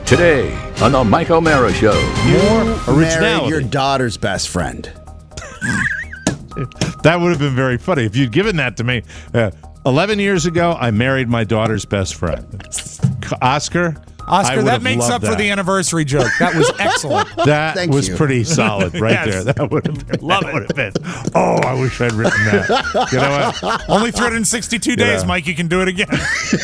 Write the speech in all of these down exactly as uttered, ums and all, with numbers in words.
Today on the Mike O'Mara Show. More originality. Your daughter's best friend. That would have been very funny if you'd given that to me. Uh, Eleven years ago, I married my daughter's best friend, Oscar. Oscar, that makes up that. for the anniversary joke. That was excellent. That Thank was you. pretty solid right Yes. there. That would have been. Love that it. would have been. Oh, I wish I'd written that. You know what? Only three hundred sixty-two days, Yeah. Mike. You can do it again.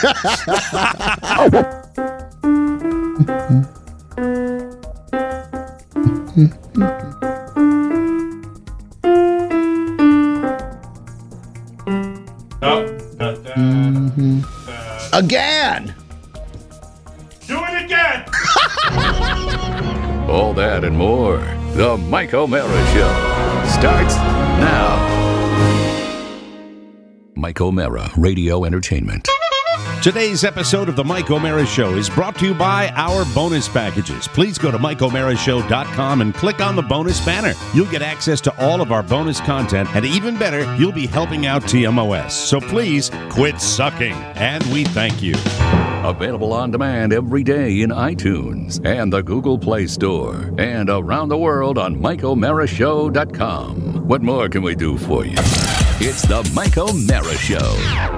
Again. Do it again. All that and more. The Mike O'Mara Show starts now. Mike O'Mara Radio Entertainment. Today's episode of the Mike O'Mara Show is brought to you by our bonus packages. Please go to mike o'mara show dot com and click on the bonus banner. You'll get access to all of our bonus content, and even better, you'll be helping out T M O S. So please quit sucking, and we thank you. Available on demand every day in iTunes and the Google Play Store and around the world on mike o'mara show dot com. What more can we do for you? It's the Mike O'Mara Show.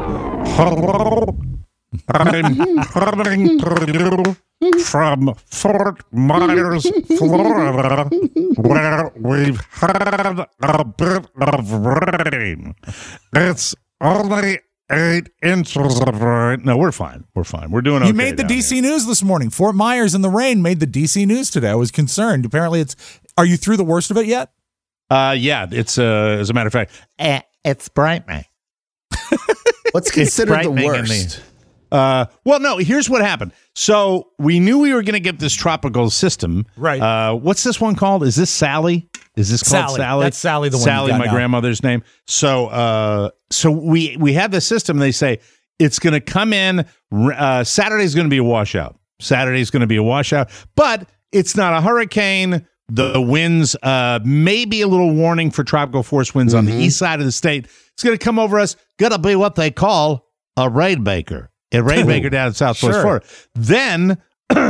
I'm coming to you from Fort Myers, Florida, where we've had a bit of rain. It's only eight inches of rain. No, we're fine. We're fine. We're doing okay. You made the down D C here. News this morning. Fort Myers in the rain made the D C News today. I was concerned. Apparently, it's. Are you through the worst of it yet? Uh, yeah, it's, uh, as a matter of fact, eh, it's brightening. What's considered the frightening in worst? the- Uh, well, no, here's what happened. So we knew we were going to get this tropical system. Right. Uh, what's this one called? Is this Sally? Is this called Sally. Sally? That's Sally, the one Sally, you got my now. grandmother's name. So, uh, so we, we have the system. They say it's going to come in. Uh, Saturday's going to be a washout. Saturday's going to be a washout, but it's not a hurricane. The winds, uh, maybe a little warning for tropical force winds on the east side of the state. It's going to come over us. Going to be what they call a rainmaker. A rainmaker down in Southwest Sure. Florida. Then,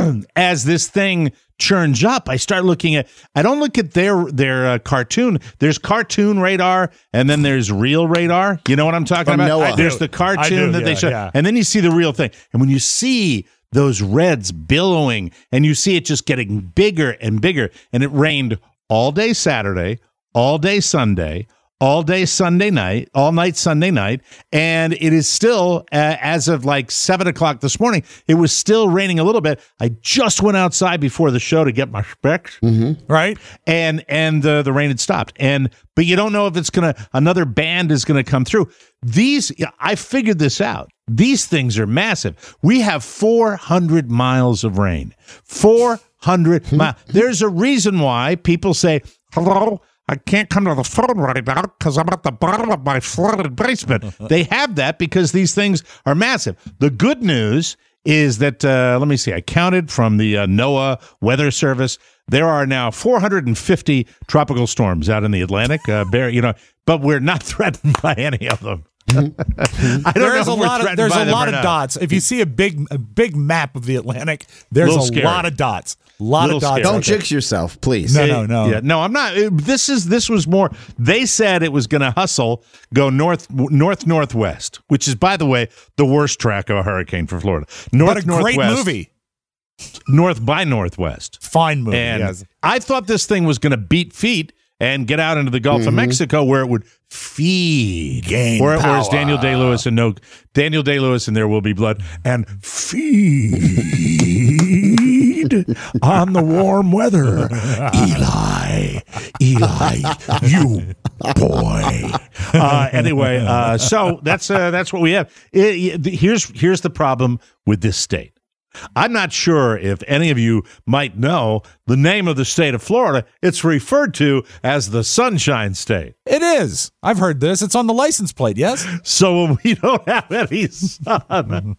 as this thing churns up, I start looking at. I don't look at their their uh, cartoon. There's cartoon radar, and then there's real radar. You know what I'm talking From about? NOAA. I There's do. the I cartoon do, that they yeah, show, yeah. and then you see the real thing. And when you see those reds billowing, and you see it just getting bigger and bigger, and it rained all day Saturday, all day Sunday, all day Sunday night, all night Sunday night, and it is still, uh, as of like seven o'clock this morning, it was still raining a little bit. I just went outside before the show to get my specs, Right. and and uh, the rain had stopped. And but you don't know if it's gonna another band is gonna come through. These I figured this out. These things are massive. We have four hundred miles of rain. Four hundred miles. There's a reason why people say, "Hello, I can't come to the phone right now because I'm at the bottom of my flooded basement." They have that because these things are massive. The good news is that, uh, let me see, I counted from the uh, NOAA Weather Service. There are now four hundred fifty tropical storms out in the Atlantic, uh, bear, you know, but we're not threatened by any of them. I don't There's know a if we're lot of threatened there's by a them lot or of not. dots. If you see a big a big map of the Atlantic, there's Little a scary. lot of dots. A lot Little of dots. scary. Don't right there. jinx yourself, please. No, no, no. Yeah, no, I'm not. It- This is this was more. They said it was going to hustle, go north, north, northwest, which is, by the way, the worst track of a hurricane for Florida. North, But a great northwest, movie. North by northwest, Fine movie. and yes. I thought this thing was going to beat feet and get out into the Gulf of Mexico where it would feed. Gain Where- Whereas power. Daniel Day-Lewis and no Daniel Day-Lewis and There Will Be Blood and feed on the warm weather. Eli, Eli, you boy. Uh, anyway, uh, so that's uh, that's what we have. It- it- here's here's the problem with this state. I'm not sure if any of you might know the name of the state of Florida. It's referred to as the Sunshine State. It is. I've heard this. It's on the license plate, yes? So when we don't have any sun,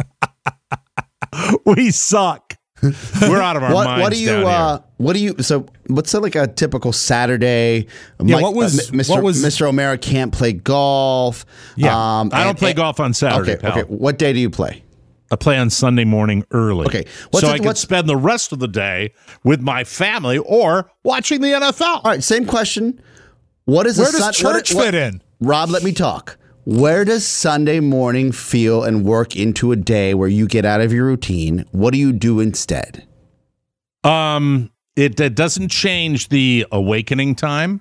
we suck. We're out of our What, minds. what do you? down here. Uh, what do you? So, what's like a typical Saturday? Yeah, what was- uh, Mister what was- Mister O'Mara can't play golf. Yeah. um, I don't and- play and- golf on Saturday, Okay, pal. okay. What day do you play? I play on Sunday morning early. Okay. What's so it- I can what's- spend the rest of the day with my family or watching the N F L. All right, same question. What is Where a does Sun- church what- fit in? Rob, let me talk. Where does Sunday morning feel and work into a day where you get out of your routine? What do you do instead? Um, it, it doesn't change the awakening time.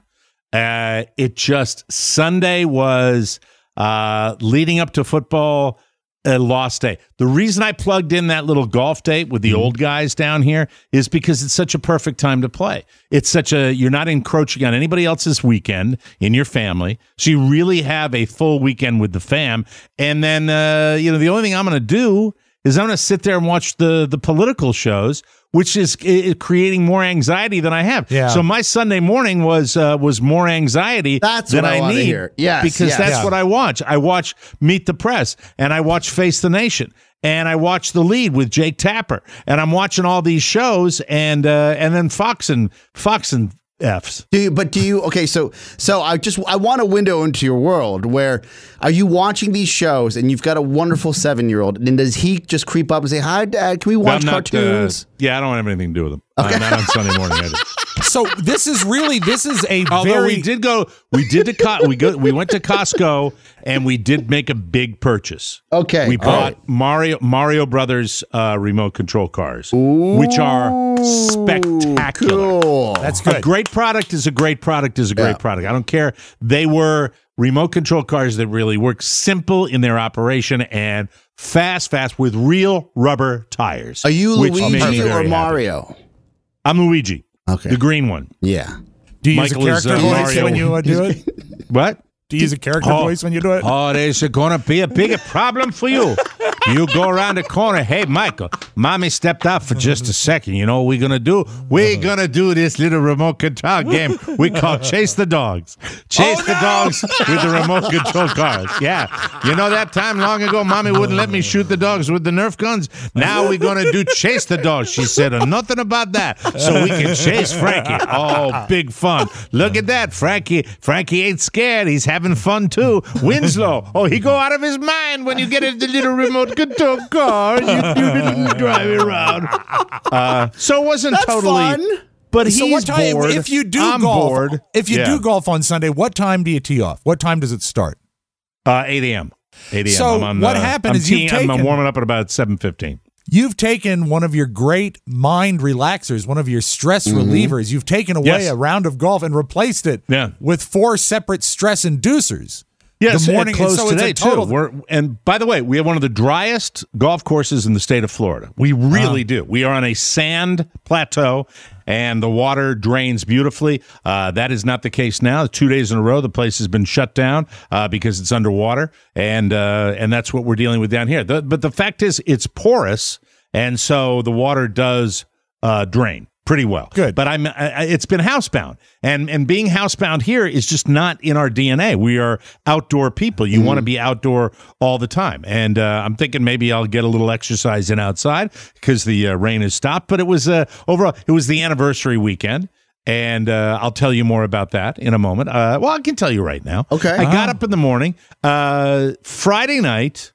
Uh, it just Sunday was uh, leading up to football. A lost day. The reason I plugged in that little golf date with the Mm-hmm. old guys down here is because it's such a perfect time to play. It's such a, you're not encroaching on anybody else's weekend in your family. So you really have a full weekend with the fam. And then, uh, you know, the only thing I'm going to do is I'm going to sit there and watch the, the political shows, which is uh, creating more anxiety than I have. Yeah. So my Sunday morning was uh, was more anxiety That's than what I I wanna need. hear. Yes, because yes. that's Yeah. what I watch. I watch Meet the Press, and I watch Face the Nation, and I watch The Lead with Jake Tapper, and I'm watching all these shows, and uh, and then Fox and Fox and F's. Do you, but do you, okay, so so I just, I want a window into your world where are you watching these shows and you've got a wonderful seven-year-old, and does he just creep up and say, hi, Dad, can we watch I'm not, cartoons? Uh, yeah, I don't have anything to do with them. Okay. Uh, not on Sunday morning either. So this is really this is a Although very we did go, we did to Co- we go, we went to Costco and we did make a big purchase. Okay. we all bought right. Mario Mario Brothers uh, remote control cars, which are spectacular. Cool. that's A good. great product is a great product is a great Yeah. product. I don't care. They were remote control cars that really work, simple in their operation and fast, fast with real rubber tires. Are you which made me Luigi very or happy. Mario? I'm Luigi. Okay. The green one. Yeah. Do you use Michael a is, character uh, voice Mario. when you uh, do it? What? Do you use a character Oh. voice when you do it? Oh, there's going to be a bigger problem for you. You go around the corner. Hey, Michael, Mommy stepped out for just a second. You know what we're going to do? We're going to do this little remote control game we call Chase the Dogs. Chase the dogs with the remote control cars. Yeah. You know that time long ago, Mommy wouldn't let me shoot the dogs with the Nerf guns? Now we're going to do Chase the Dogs. She said nothing about that so we can chase Frankie. Oh, big fun. Look at that. Frankie Frankie ain't scared. He's having fun, too. Winslow. Oh, he go out of his mind when you get in the little remote control car. You, you didn't drive it around. Uh, so it wasn't That's totally... fun. But So he's what time? bored. If you do I'm golf, bored. if you Yeah. do golf on Sunday, what time do you tee off? What time does it start? Uh, eight a.m. eight a.m. So I'm on, what uh, happened I'm is you've teeing- I'm taken- warming up at about seven fifteen. You've taken one of your great mind relaxers, one of your stress relievers. You've taken away Yes. a round of golf and replaced it Yeah. with four separate stress inducers. Yes, the it morning closed so it's today a total, too. We're, and by the way, we have one of the driest golf courses in the state of Florida. We really do. We are on a sand plateau, and the water drains beautifully. Uh, that is not the case now. Two days in a row, the place has been shut down uh, because it's underwater, and uh, and that's what we're dealing with down here. The, but the fact is, it's porous, and so the water does uh, drain pretty well. Good. But I'm I, it's been housebound. And and being housebound here is just not in our D N A. We are outdoor people. You want to be outdoor all the time. And uh, I'm thinking maybe I'll get a little exercise in outside because the uh, rain has stopped. But it was uh, overall it was the anniversary weekend. And uh, I'll tell you more about that in a moment. Uh, well, I can tell you right now. Okay. I got up in the morning. Uh, Friday night,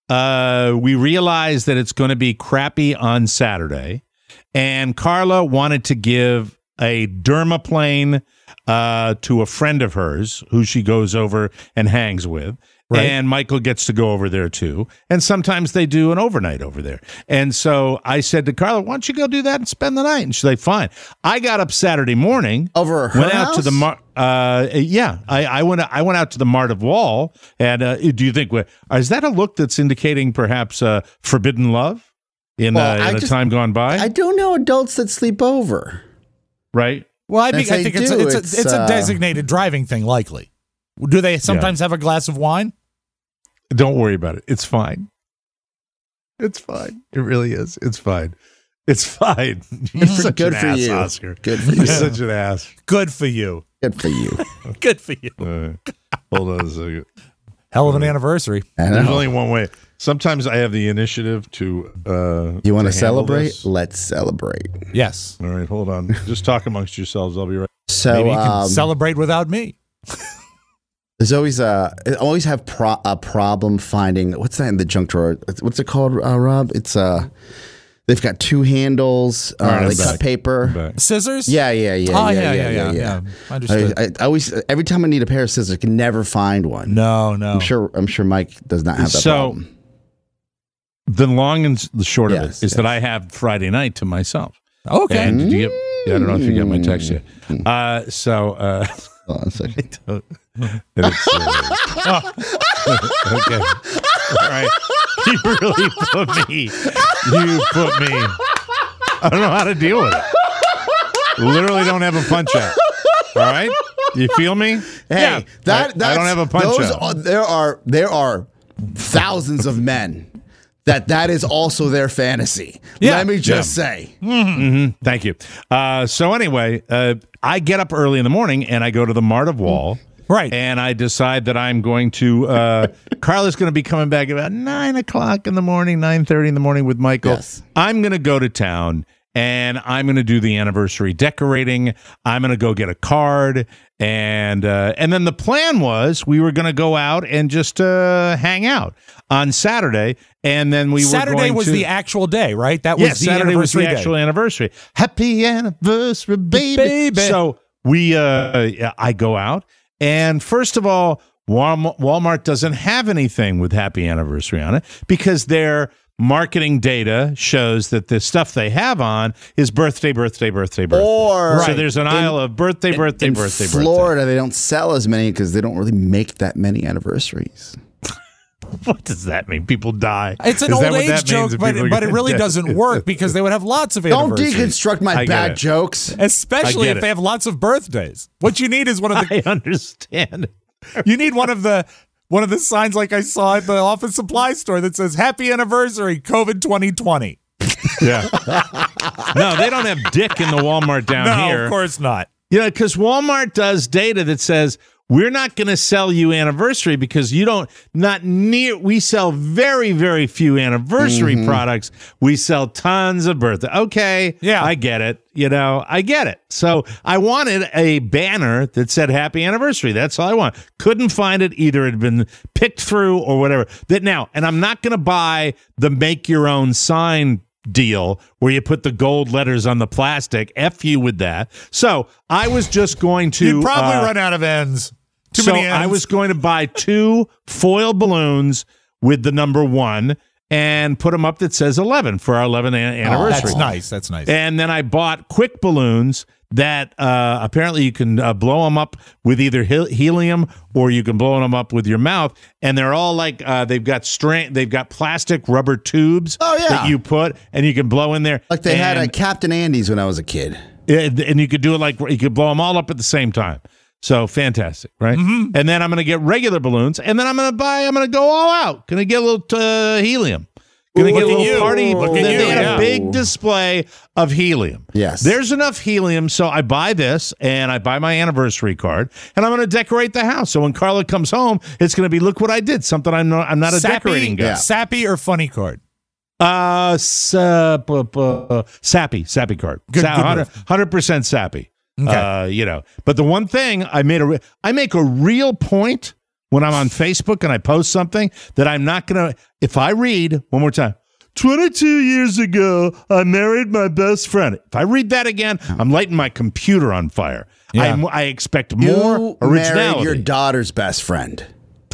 uh, we realized that it's going to be crappy on Saturday. And Carla wanted to give a dermaplane uh, to a friend of hers who she goes over and hangs with. Right. And Michael gets to go over there too. And sometimes they do an overnight over there. And so I said to Carla, why don't you go do that and spend the night? And she's like, fine. I got up Saturday morning. Over her Went out to house? the mar- uh yeah. I, I went I went out to the Mart of Wall. And uh, do you think, is that a look that's indicating perhaps uh, forbidden love? In, Well, uh, I in a just- time gone by, I don't know adults that sleep over. right? well, I If think, I they think it's, do, a, it's, it's, a, it's a uh, designated driving thing, likely. Do they sometimes have a glass of wine? Don't worry about it. It's fine. It's fine. It really is. It's fine. It's fine. You're It's such good an for ass, you. Oscar. Good for You're you. such an ass. Good for you. Good for you. Good for you. Uh, hold on a second. Hell of an anniversary. I There's know. only one way. Sometimes I have the initiative to. Uh, You want to to handle celebrate? this. Let's celebrate. Yes. All right, hold on. Just talk amongst yourselves. I'll be right. So, Maybe you can um, celebrate without me. There's always a. I always have pro, a problem finding what's that in the junk drawer? What's it called, uh, Rob? It's uh, they've got two handles. Uh, right, they I'm cut back. paper. Scissors? Yeah, yeah, yeah. Oh, yeah, yeah, yeah, yeah, yeah. I, Understood. I, I always every time I need a pair of scissors, I can never find one. No, no. I'm sure. I'm sure Mike does not have that So- problem. The long and the short of Yes, it is yes. that I have Friday night to myself. Okay. And did you get? Yeah, I don't know if you got my text yet. Uh, so. Uh, Hold on a second. And it's, uh, okay. All right. You really put me. You put me. I don't know how to deal with it. Literally don't have a punch out. All right. You feel me? Hey, Yeah. that I, that's, I don't have a punch those out. Are, there are there are thousands of men that that is also their fantasy. Yeah. Let me just say. Thank you. Uh, so anyway, uh, I get up early in the morning and I go to the Mart of Wall. Right. And I decide that I'm going to, uh, Carla's going to be coming back about nine o'clock in the morning, nine thirty in the morning with Michael. Yes. I'm going to go to town and I'm going to do the anniversary decorating. I'm going to go get a card. And uh, and then the plan was we were going to go out and just uh, hang out on Saturday. And then we Saturday were going was to, the actual day, right? That was Yes, the Saturday was the anniversary actual day. anniversary. Happy anniversary, baby. Baby. So we, uh, yeah, I go out, and first of all, Walmart, Walmart doesn't have anything with happy anniversary on it because their marketing data shows that the stuff they have on is birthday, birthday, birthday, birthday. Or so there's an in- aisle of birthday, birthday, In birthday, Florida, they don't sell as many because they don't really make that many anniversaries. birthday. What does that mean? People die. It's an Is that old what age that means joke, if but, people are but it gonna really die? doesn't work because they would have lots of Don't anniversaries. deconstruct my I get bad it. jokes. Especially I get if it. they have lots of birthdays. What you need is one of the I understand. you need one of the one of the signs like I saw at the office supply store that says "Happy Anniversary COVID twenty twenty." Yeah. No, they don't have dick in the Walmart down No, here. of course not. You know, because Walmart does data that says we're not going to sell you anniversary because you don't, not near, we sell very, very few anniversary Mm-hmm. products. We sell tons of birthday. Okay. Yeah. I get it. You know, I get it. So I wanted a banner that said happy anniversary. That's all I want. Couldn't find it. Either it had been picked through or whatever. That now, and I'm not going to buy the make your own sign deal where you put the gold letters on the plastic. F you with that. So I was just going to You'd probably uh, run out of ends. Too so many ends. I was going to buy two foil balloons with the number one and put them up that says eleven for our eleventh an- anniversary. That's nice. That's nice. And then I bought quick balloons that uh, apparently you can uh, blow them up with either hel- helium or you can blow them up with your mouth. And they're all like uh, they've got string, they've got plastic rubber tubes Oh, yeah. that you put and you can blow in there. Like they had And- a Captain Andy's when I was a kid. and and you could do it like you could blow them all up at the same time. So fantastic, right? Mm-hmm. And then I'm going to get regular balloons, and then I'm going to buy. I'm going to go all out. Going to get a little uh, helium. Going to Ooh, get a look at little you. party. Look at they you, they had yeah. a big display of helium. Yes. There's enough helium, so I buy this, and I buy my anniversary card, and I'm going to decorate the house. So when Carla comes home, it's going to be look what I did. Something I'm not. I'm not a sappy, decorating guy. sappy or funny card. Uh, sa- bu- bu- sappy, sappy card. Good- Sa- good one move. hundred percent sappy. Okay. Uh, you know, but the one thing I made a, re- I make a real point when I'm on Facebook and I post something that I'm not going to, if I read one more time, twenty-two years ago, I married my best friend. If I read that again, I'm lighting my computer on fire. Yeah. I'm- I expect more You originality. married your daughter's best friend.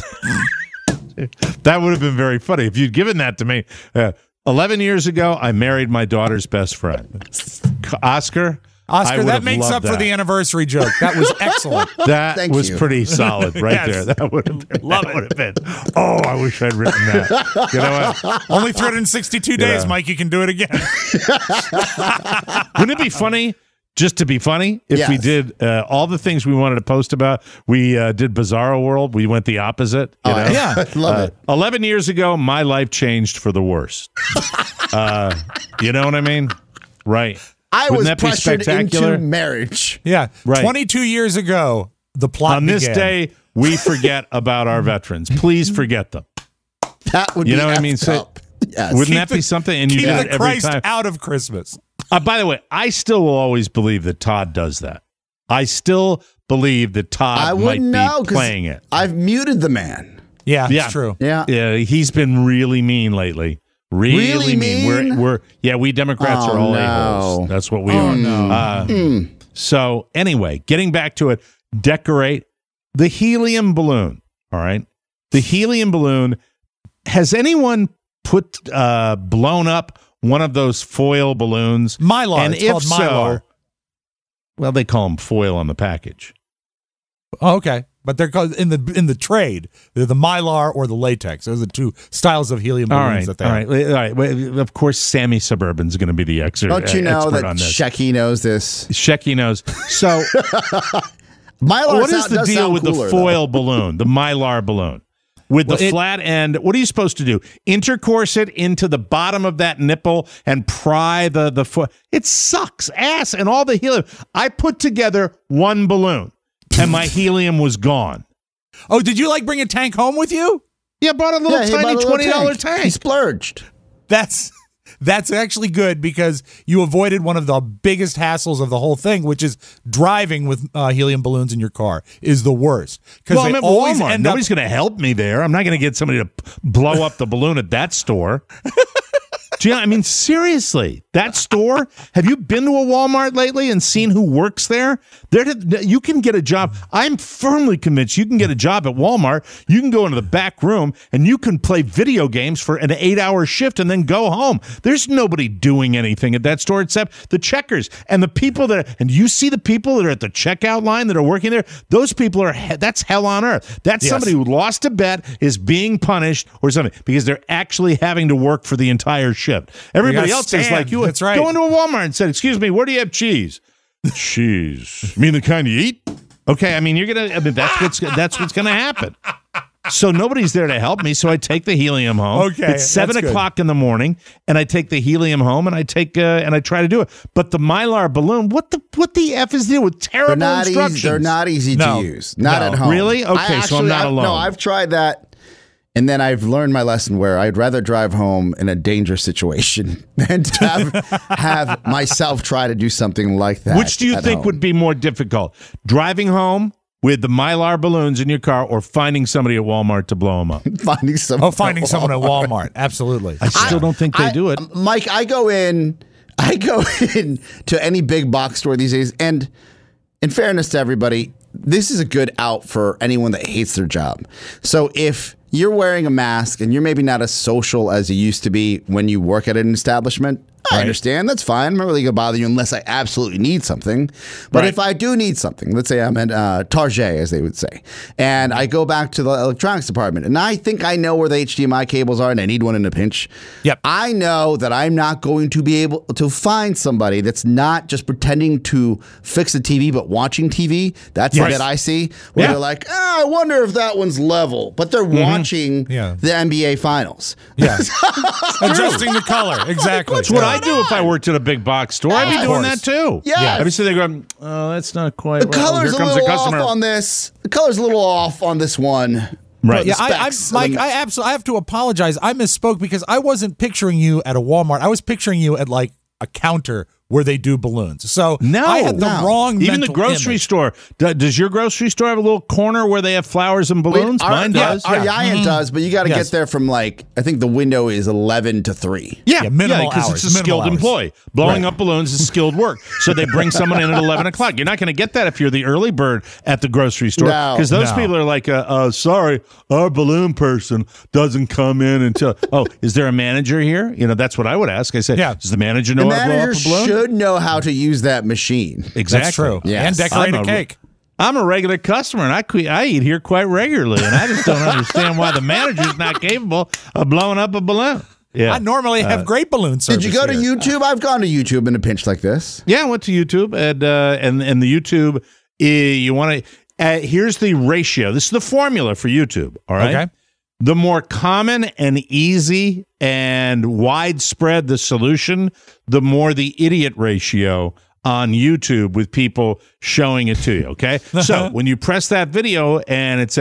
That would have been very funny if you'd given that to me. Uh, eleven years ago, I married my daughter's best friend. Oscar? I Oscar, would that have makes loved up for that. the anniversary joke. That was excellent. That Thank was you. pretty solid right Yes. there. That would have been, Love that would have been. Oh, I wish I'd written that. You know what? Only three hundred sixty-two days, Yeah. Mike. You can do it again. Wouldn't it be funny, just to be funny, if we Yes. did uh, all the things we wanted to post about? We uh, did Bizarro World. We went the opposite. You know? yeah. I love Uh, it. eleven years ago, my life changed for the worse. uh, you know what I mean? Right. I Wouldn't was that be pressured spectacular? into marriage. Yeah. Right. twenty-two years ago, the plot On this began. day, we forget about our veterans. Please forget them. That would You be know what I mean? effed So- up. Yes. Wouldn't Keep that be the- something? And you Keep do it the every Christ time. out of Christmas. Uh, by the way, I still will always believe that Todd does that. I still believe that Todd I might wouldn't be know 'cause playing it. I've muted the man. Yeah, Yeah. it's true. Yeah. Yeah, he's been really mean lately. Really, Really mean. mean? We're, we're yeah, we Democrats Oh, are all no. a-holes. That's what we Oh, are. no. Uh, So anyway, getting back to it, decorate the helium balloon. All right, the helium balloon. Has anyone put uh, blown up one of those foil balloons? Mylar. And it's if called so, Mylar. well, they call them foil on the package. Oh, okay. But they're called in the in the trade. They're the Mylar or the latex. Those are the two styles of helium All balloons right, that they all have. right, all right. Well, of course, Sammy Suburban's going to be the expert. Don't you know expert that on this. Shecky knows this? Shecky knows. So, Mylar what is sound- the does deal sound with cooler, the though. foil balloon, the Mylar balloon, with Well, the it- flat end? What are you supposed to do? Intercourse it into the bottom of that nipple and pry the the foot? It sucks ass and all the helium. I put together one balloon, and my helium was gone. Oh, did you like bring a tank home with you? Yeah, I bought a little Yeah, he bought a tiny little twenty dollar tank. He splurged. That's that's actually good because you avoided one of the biggest hassles of the whole thing, which is driving with uh, helium balloons in your car is the worst. Because Well, they I'm at always Walmart. end Nobody's up. going to help me there. I'm not going to get somebody to p- blow up the balloon at that store. Do you, I mean, seriously, that store? Have you been to a Walmart lately and seen who works there? There, you can get a job. I'm firmly convinced you can get a job at Walmart. You can go into the back room and you can play video games for an eight-hour shift and then go home. There's nobody doing anything at that store except the checkers and the people that. And you see the people that are at the checkout line that are working there. Those people are. That's hell on earth. That's Yes. somebody who lost a bet, is being punished or something because they're actually having to work for the entire shift. Everybody gotta else is stand. like you. That's right. Go into a Walmart and said, "Excuse me, where do you have cheese?" Cheese. You mean the kind you eat? Okay, I mean you're gonna. I mean that's what's that's what's gonna happen. So nobody's there to help me. So I take the helium home. Okay, it's seven that's good. o'clock in the morning, and I take the helium home, and I take uh, and I try to do it. But the Mylar balloon, what the what the f is there with They're terrible not instructions? easy. They're not easy No. to use. Not No. at home. Really? Okay, I so I'm not I've- alone. No, I've tried that. And then I've learned my lesson where I'd rather drive home in a dangerous situation than to have, have myself try to do something like that. Which do you at think home. would be more difficult? Driving home with the Mylar balloons in your car or finding somebody at Walmart to blow them up? finding some? Oh, finding someone at Walmart. Absolutely. I still don't think they I- do it. Mike, I go in, I go in to any big box store these days, and in fairness to everybody, this is a good out for anyone that hates their job. So if you're wearing a mask and you're maybe not as social as you used to be when you work at an establishment, I Right. understand. That's fine. I'm not really going to bother you unless I absolutely need something. But Right. if I do need something, let's say I'm at uh, Target, as they would say, and I go back to the electronics department, and I think I know where the H D M I cables are, and I need one in a pinch. Yep. I know that I'm not going to be able to find somebody that's not just pretending to fix the T V, but watching T V. That's Yes. what I see. Where Yeah. they're like, oh, I wonder if that one's level, but they're watching Yeah. the N B A Finals. Yeah. Adjusting the color. Exactly. That's what I do if I worked at a big box store. I'd be Of doing course. that too. Yes. I'd be sitting there going, oh, that's not quite The right. Oh, color's here a comes little the off customer. on this. The color's a little off on this one. Right. But Yeah, the I, I, specs, Mike, um, I absolutely I have to apologize. I misspoke because I wasn't picturing you at a Walmart. I was picturing you at like a counter where they do balloons. So No, I had the no. wrong. Even the mental grocery image. store. Do- Does your grocery store have a little corner where they have flowers and balloons? our, Mine yeah, does. Our yeah. Giant does, but you got to Yes. get there from like, I think the window is eleven to three. Yeah, Yeah, minimal because hours, it's a minimal skilled hours. employee. Blowing up balloons is skilled work. So they bring someone in at eleven o'clock. You're not going to get that if you're the early bird at the grocery store. No. Because those No. people are like, uh, uh, sorry, our balloon person doesn't come in until, oh, is there a manager here? You know, that's what I would ask. I said, Yeah. does the manager know The how to blow up manager a balloon? should know how to use that machine. Exactly. That's true. Yes. And decorate I'm a a- cake. I'm a regular customer, and I que- I eat here quite regularly, and I just don't understand why the manager's not capable of blowing up a balloon. Yeah. I normally have great balloon service. Did you go to here. YouTube? I've gone to YouTube in a pinch like this. Yeah, I went to YouTube, and uh, and and the YouTube, uh, you want to. Uh, here's the ratio. This is the formula for YouTube. All right. Okay. The more common and easy and widespread the solution, the more the idiot ratio on YouTube with people showing it to you. Okay. So when you press that video and it says,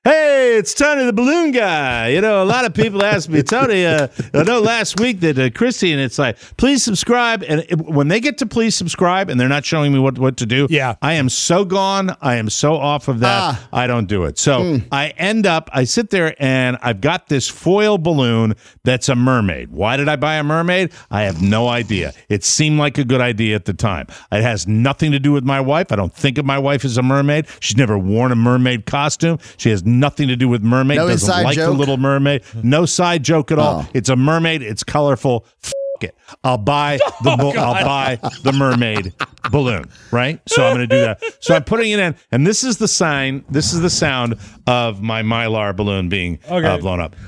Hey, it's Tony the Balloon Guy. You know, a lot of people ask me, Tony, uh, I know last week that uh, Christy, and it's like, please subscribe. And it, when they get to please subscribe and they're not showing me what, what to do, Yeah. I am so gone. I am so off of that. Ah. I don't do it. So I end up, I sit there and I've got this foil balloon that's a mermaid. Why did I buy a mermaid? I have no idea. It seemed like a good idea at the time. It has nothing to do with my wife. I don't think of my wife as a mermaid. She's never worn a mermaid costume. She has nothing to do with mermaid. No Doesn't inside like joke? the Little Mermaid. No side joke at all. Oh. It's a mermaid. It's colorful. F- it. I'll buy the bu- I'll buy the mermaid balloon. Right. So I'm going to do that. So I'm putting it in, and this is the sign. This is the sound of my Mylar balloon being Okay. uh, blown up.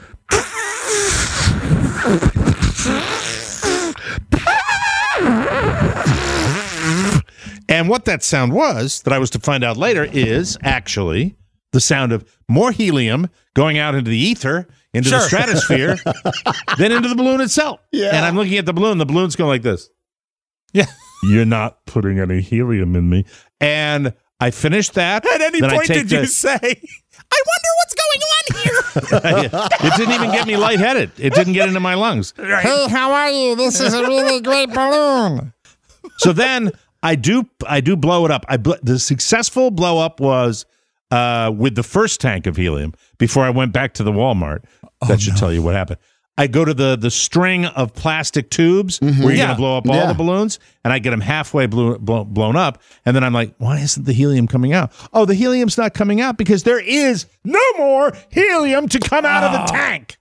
And what that sound was, that I was to find out later, is actually the sound of more helium going out into the ether, into the Sure. stratosphere, than into the balloon itself. Yeah. And I'm looking at the balloon. The balloon's going like this. Yeah. You're not putting any helium in me. And I finished that. At any Then I point take did you the- say, I wonder what's going on here? It didn't even get me lightheaded. It didn't get into my lungs. Hey, how are you? This is a really great balloon. So then I do I do blow it up. I bl- the successful blow up was uh, with the first tank of helium before I went back to the Walmart. That should tell you what happened. I go to the the string of plastic tubes where you're Yeah. going to blow up all Yeah. the balloons, and I get them halfway blew, blow, blown up, and then I'm like, why isn't the helium coming out? Oh, the helium's not coming out because there is no more helium to come out of the tank.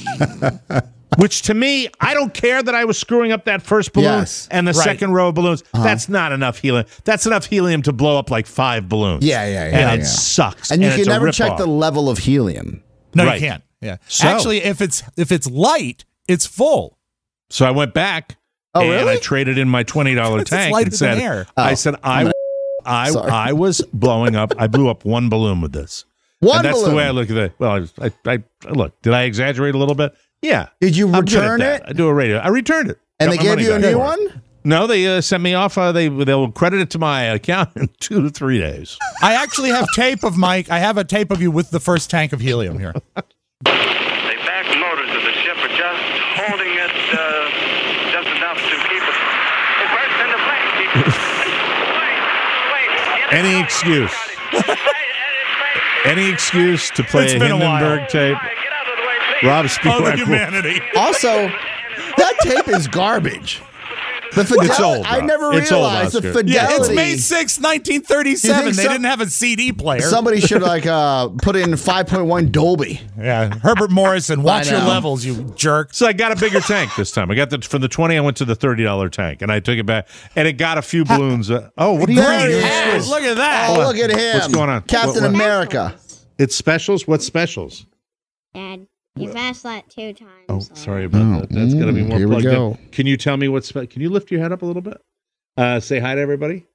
Which to me, I don't care that I was screwing up that first balloon Yes. and the Right. second row of balloons. That's not enough helium. That's enough helium to blow up like five balloons. Yeah, yeah, yeah, And yeah. it sucks. And you it's can a never rip-off. check the level of helium. No, Right. you can't. Yeah. So- Actually, if it's if it's light, it's full. So I went back Oh, and really? I traded in my twenty dollar It's tank lighter and than said, air. I Oh, said, I, I, Sorry. I was blowing up. I blew up one balloon with this. One and that's balloon. the way I look at it. Well, I, was- I, I, look, did I exaggerate a little bit? Yeah. Did you I'm good at return that. it? I do a radio. I returned it. And Got they my gave money you a back new for it. one? No, they uh, sent me off. Uh, they they'll credit it to my account in two to three days. I actually have tape of Mike. I have a tape of you with the first tank of helium here. The back motors of the ship are just holding it uh, just enough to keep it. It burst into flames. Wait, wait. Get it Any going, excuse. everybody. Right, and it's Any excuse to play It's a been a while. Hindenburg tape. All right, get out of the way, please. Rob Oh, Spielberg. the humanity. Also, that tape is garbage. The fidelity, It's old, I Rob. never It's old, realized the Oscar. fidelity. Yeah, it's May sixth, nineteen thirty-seven. You They think some- didn't have a C D player. Somebody should like uh, put in five point one Dolby. yeah, Herbert Morrison, watch I your know. levels, you jerk. So I got a bigger tank this time. I got the from the twenty. I went to the thirty dollar tank, and I took it back, and it got a few balloons. Uh, oh, what are you There doing? he Hey, is. look at that. Oh, look at him. What's going on? Captain What- what- America. It's specials. What specials? Dad, you've asked that two times. Oh, already. sorry about that. That's got to be more here we plugged go. in. Can you tell me what's? Spe- Can you lift your head up a little bit? Uh, say hi to everybody.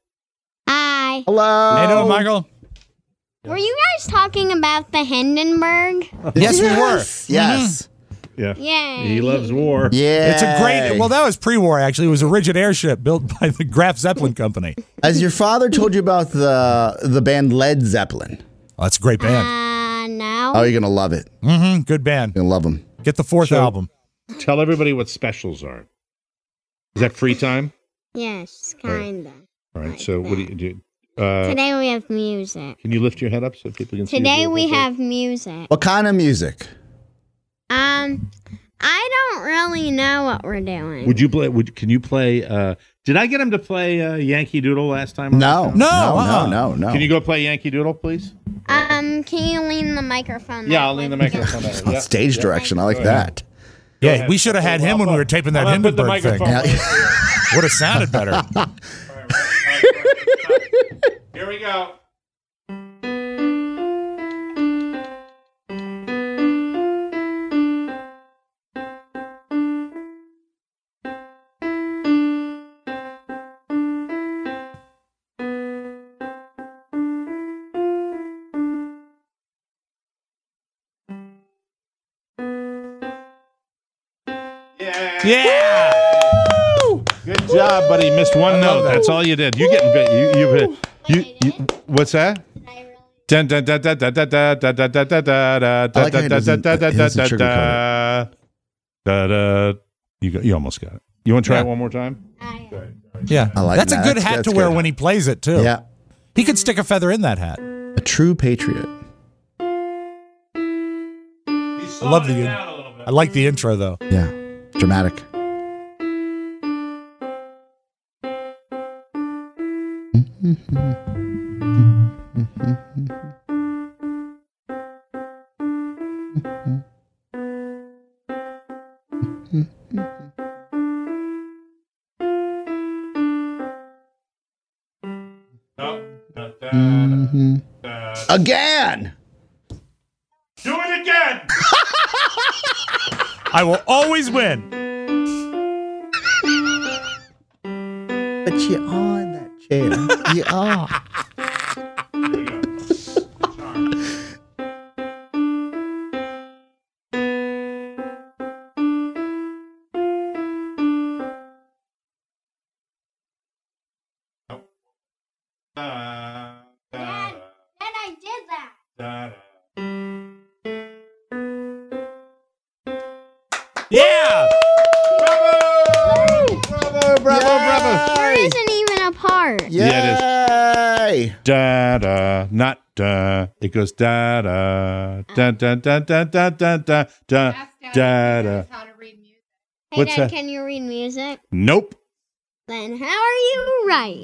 Hi. Hello. Hey, doing, Michael? Were you guys talking about the Hindenburg? Yes, we were. Yes. Yes. Yeah. Yay. He loves war. Yeah. It's a great. Well, that was pre-war. Actually, it was a rigid airship built by the Graf Zeppelin company. Has your father told you about the the band Led Zeppelin? Oh, that's a great band. Uh, no. Oh, you're gonna love it. Mm-hmm. Good band. You're gonna love them. Get the fourth So- album. Tell everybody what specials are. Is that free time? Yes, kinda. All right. So what do you do? Uh, Today we have music. can you lift your head up so people can see? Today your we beautiful have music. What kind of music? Um, I don't really know what we're doing. Would you play? Would can you play? Uh, did I get him to play uh, Yankee Doodle last time? No. No, No. uh-uh. No. No. No. Can you go play Yankee Doodle, please? Um, can you lean the microphone? Yeah, that I'll lean the way? microphone better. Oh, Yeah. stage direction. I like Go ahead. that. Yeah, ahead. we should have had Well, him when we were taping that I'll put the Hindenburg thing. microphone- Yeah. Would have sounded better. Here we go. Yeah. Good job, buddy. You missed one I love note. that. That's all you did. You getting bit. You you you, you what's that? Dun, dun, dun, dun, dun, dun, dun, dun, dun, dun, dun, dun, I like how he dun, doesn't- dun, dun, he doesn't dun, sugarcoat it. dun, dun. You got, you almost got it. You want to try Yeah. it one more time? Yeah, I like that's that. a good That's- hat that's to wear good. when he plays it too. Yeah. He could stick a feather in that hat. A true patriot. I love the. I like the intro though. Yeah. Dramatic. Mhm. Again. Do it again. I will always win. But you're on that chair. You are. Dad, Dad, I did that. Yeah. Bravo, bravo, bravo. There isn't even a part. Yay! Da da, not da. It goes da da, da da da da da da da da da da. How to read music. Hey, What's Dad, that? can you read music? Nope. Then how are you right?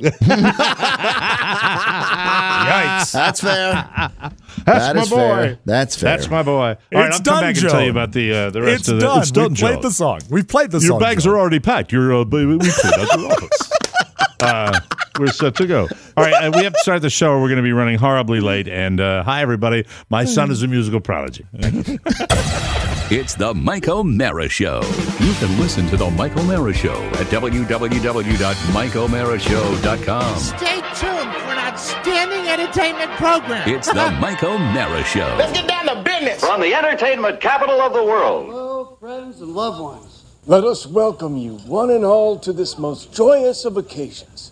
Yikes. That's fair. That's That my is boy. fair. That's fair. That's my boy. All right, It's I'll done, come back Joe. and tell you about the uh, the rest It's of the. done. It's done, We've played Joe. the song. We've played the Your song. bags Joe. are already packed. You're uh, we we cleared out your office. Uh, we're set to go. All right, uh, we have to start the show. We're going to be running horribly late. And uh, hi, everybody. My son is a musical prodigy. It's the Mike O'Mara Show. You can listen to the Mike O'Mara Show at w w w dot mike o'mara show dot com. Stay tuned for an outstanding entertainment program. It's the Mike O'Mara Show. get down to business. From the entertainment capital of the world. Hello, friends and loved ones. Let us welcome you, one and all, to this most joyous of occasions.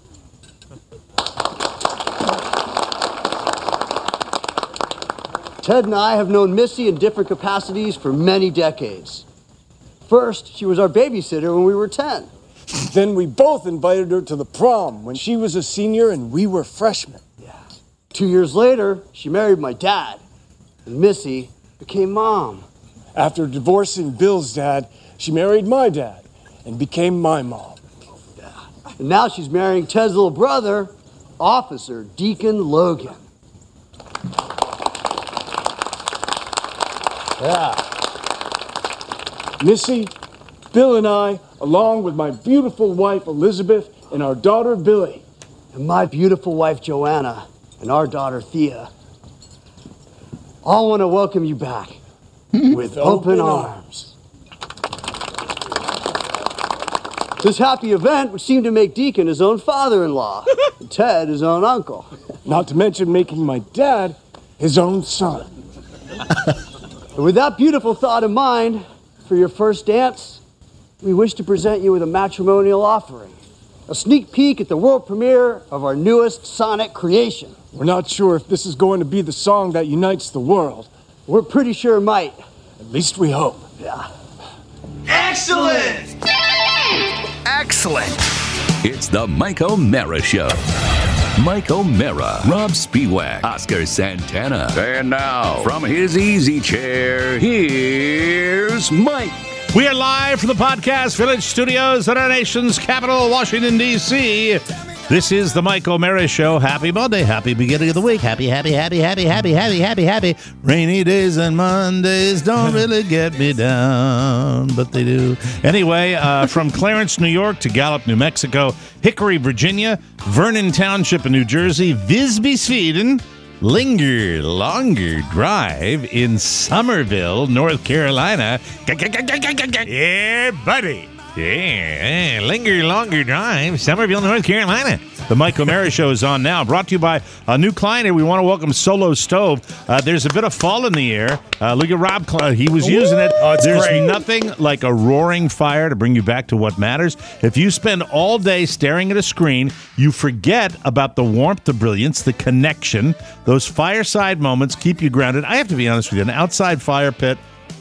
Ted and I have known Missy in different capacities for many decades. First, she was our babysitter when we were ten. Then we both invited her to the prom when she was a senior and we were freshmen. Yeah. Two years later, she married my dad, and Missy became mom. After divorcing Bill's dad, she married my dad and became my mom. And now she's marrying Ted's little brother, Officer Deacon Logan. Yeah. Missy, Bill and I, along with my beautiful wife Elizabeth and our daughter Billy. And my beautiful wife Joanna and our daughter Thea. All want to welcome you back with open, open arms. This happy event would seem to make Deacon his own father-in-law, and Ted his own uncle. Not to mention making my dad his own son. And with that beautiful thought in mind, for your first dance, we wish to present you with a matrimonial offering. A sneak peek at the world premiere of our newest sonic creation. We're not sure if this is going to be the song that unites the world. We're pretty sure it might. At least we hope. Yeah. Excellent! Excellent! It's the Mike O'Mara Show. Mike O'Mara, Rob Spiewak, Oscar Santana. And now, from his easy chair, here's Mike. We are live from the Podcast Village studios at our nation's capital, Washington, D C This is the Mike O'Mara Show. Happy Monday. Happy beginning of the week. Happy, happy, happy, happy, happy, happy, happy, happy. Rainy days and Mondays don't really get me down, but they do. Anyway, uh, from Clarence, New York to Gallup, New Mexico, Hickory, Virginia, Vernon Township in New Jersey, Visby, Sweden, Linger Longer Drive in Somerville, North Carolina. Yeah, buddy. Yeah, Linger Longer Drive, Somerville, North Carolina. The Mike O'Mara Show is on now. Brought to you by a new client here. We want to welcome Solo Stove. Uh, there's a bit of fall in the air. Uh, look at Rob. Cl- he was using it. Oh, it's there's great. nothing like a roaring fire to bring you back to what matters. If you spend all day staring at a screen, you forget about the warmth, the brilliance, the connection. Those fireside moments keep you grounded. I have to be honest with you. An outside fire pit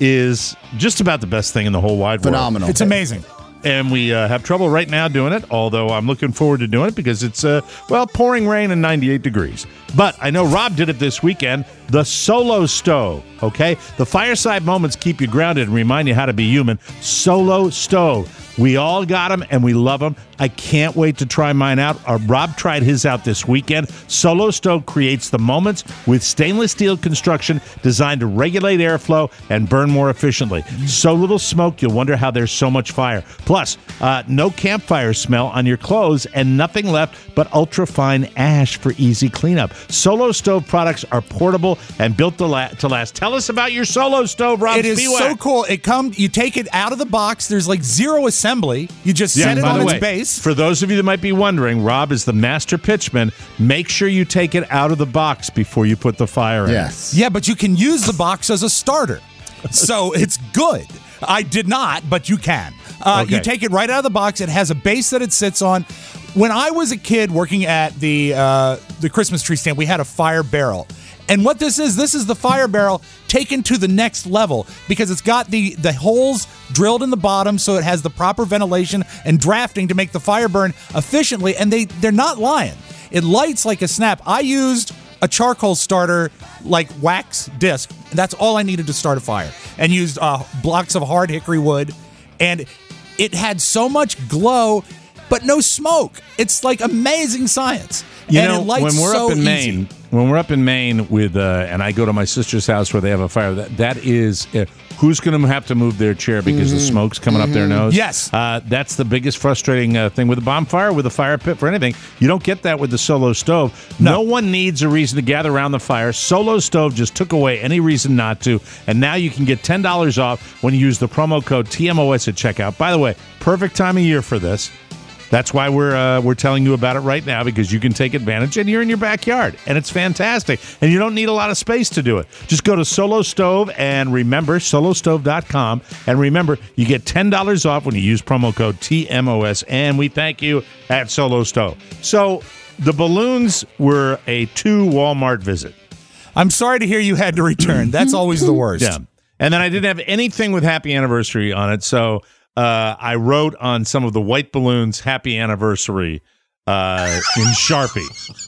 is just about the best thing in the whole wide world. Phenomenal. It's amazing. And we uh, have trouble right now doing it, although I'm looking forward to doing it because it's, uh, well, pouring rain and ninety-eight degrees. But I know Rob did it this weekend, the Solo Stove, okay? The fireside moments keep you grounded and remind you how to be human. Solo Stove. We all got them, and we love them. I can't wait to try mine out. Uh, Rob tried his out this weekend. Solo Stove creates the moments with stainless steel construction designed to regulate airflow and burn more efficiently. So little smoke, you'll wonder how there's so much fire. Plus, uh, no campfire smell on your clothes and nothing left but ultra-fine ash for easy cleanup. Solo Stove products are portable and built to, la- to last. Tell us about your Solo Stove, Rob. It is Spiewak. so cool. It come, you take it out of the box. There's like zero assembly. You just set it by on the its way, base. For those of you that might be wondering, Rob is the master pitchman. Make sure you take it out of the box before you put the fire in. Yes. Yeah, but you can use the box as a starter. So it's good. I did not, but you can. Uh, Okay. You take it right out of the box. It has a base that it sits on. When I was a kid working at the uh, the Christmas tree stand, we had a fire barrel. And what this is, this is the fire barrel taken to the next level because it's got the, the holes drilled in the bottom so it has the proper ventilation and drafting to make the fire burn efficiently. And they, they're not lying. It lights like a snap. I used a charcoal starter, like wax disc. That's all I needed to start a fire. And used uh, blocks of hard hickory wood. And it had so much glow, but no smoke. It's like amazing science. You and know, it lights when we're so up in easy. Maine, when we're up in Maine with, uh, and I go to my sister's house where they have a fire, that, that is, uh, who's going to have to move their chair because the smoke's coming up their nose? Yes. Uh, that's the biggest frustrating uh, thing with a bonfire, with a fire pit, for anything. You don't get that with the Solo Stove. No. no one needs a reason to gather around the fire. Solo Stove just took away any reason not to, and now you can get ten dollars off when you use the promo code T M O S at checkout. By the way, perfect time of year for this. That's why we're uh, we're telling you about it right now, because you can take advantage, and you're in your backyard, and it's fantastic. And you don't need a lot of space to do it. Just go to Solo Stove and remember, solo stove dot com. And remember, you get ten dollars off when you use promo code T M O S. And we thank you at Solo Stove. So the balloons were a two Walmart visit. I'm sorry to hear you had to return. That's always the worst. Yeah. And then I didn't have anything with happy anniversary on it, so uh, I wrote on some of the white balloons happy anniversary uh, in Sharpie.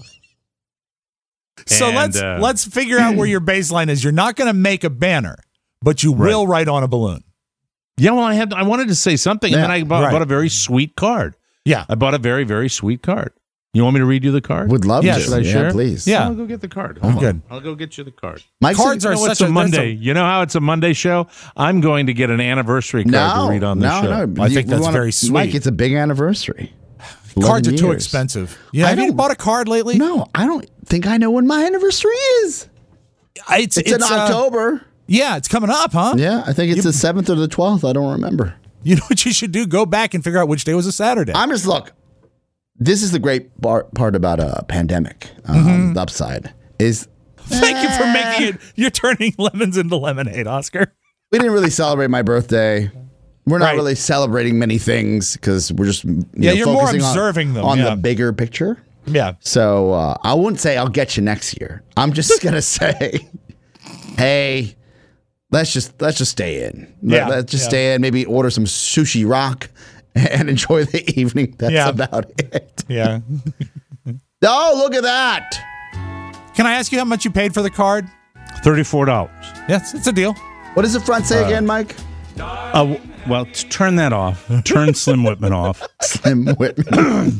So And, let's uh, let's figure out where your baseline is. You're not going to make a banner, but you Right. will write on a balloon. Yeah, well, I had I wanted to say something, Yeah, and then I bought, right. bought a very sweet card. Yeah. I bought a very, very sweet card. You want me to read you the card? Would love Yes. to. Should I yeah, share? please. Yeah. I'll go get the card. I'm good. I'll go get you the card. Mike's Cards You are know, such it's a a Monday. that's You know how it's a Monday show? I'm going to get an anniversary card No, to read on the no, show. no. I You- think we that's wanna- very sweet. Mike, it's a big anniversary. A, cards are eleven too years. expensive. Yeah, I have you don't- bought a card lately? No, I don't think I know when my anniversary is. It's, It's, in uh, October. yeah, it's coming up, huh? Yeah, I think it's the seventh or the twelfth. I don't remember. You know what you should do? Go back and figure out which day was a Saturday. I'm just look. This is the great bar, part about a pandemic. Um, Mm-hmm. The upside is Thank you for making it. You're turning lemons into lemonade, Oscar. we didn't really celebrate my birthday. We're not Right. really celebrating many things because we're just you Yeah, know, you're more focusing on- observing them, on yeah. the bigger picture. Yeah. So uh, I wouldn't say I'll get you next year. I'm just gonna say, hey, let's just let's just stay in. Let, Yeah, let's just yeah. stay in. Maybe order some sushi rock and enjoy the evening. That's Yeah. about it. Yeah. Oh, look at that! Can I ask you how much you paid for the card? thirty-four dollars. Yes, it's a deal. What does the front say again, Mike? Uh, well, t- turn that off. Turn Slim Whitman off. Slim Whitman.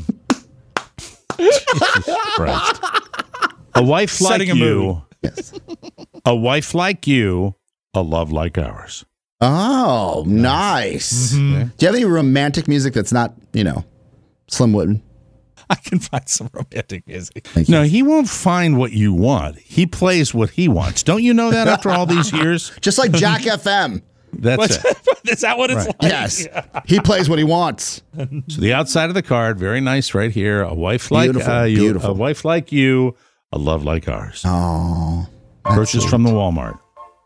Christ. A wife like Setting a you. mood. Yes. A wife like you. A love like ours. Oh, nice. Mm-hmm. Do you have any romantic music that's not, you know, Slim Whitman? I can find some romantic music. No, he won't find what you want. He plays what he wants. Don't you know that after all these years? Just like Jack F M. That's What's- it. Is that what it's Right. like? Yes. He plays what he wants. So the outside of the card, very nice right here. A wife like Beautiful, uh, you, beautiful. a wife like you, a love like ours. Oh. Purchased from the Walmart.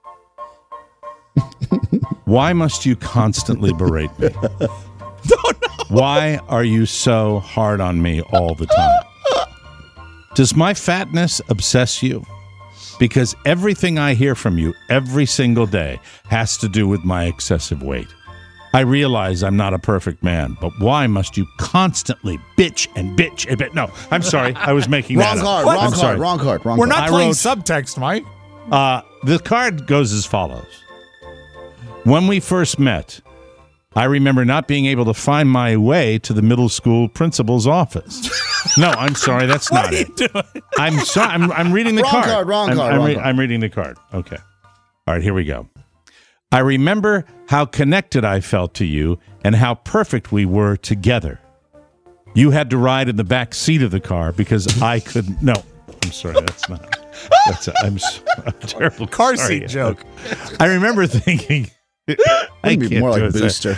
Why must you constantly berate me? Why are you so hard on me all the time? Does my fatness obsess you? Because everything I hear from you every single day has to do with my excessive weight. I realize I'm not a perfect man, but why must you constantly bitch and bitch and bitch? No, I'm sorry. I was making Wrong that card, up. wrong I'm card, sorry. wrong card, wrong We're card. not I playing wrote- subtext, Mike. Uh, the card goes as follows. When we first met, I remember not being able to find my way to the middle school principal's office. No, I'm sorry, that's What not are you it. doing? I'm sorry. I'm, I'm reading the Wrong card. card, wrong I'm, card, I'm, wrong re- card. I'm reading the card. Okay. All right, here we go. I remember how connected I felt to you and how perfect we were together. You had to ride in the back seat of the car because I couldn't. No, I'm sorry. That's not. That's a, I'm, s- I'm terrible. Car Sorry. seat joke. I remember thinking. I It'd be can't more do like it. Booster.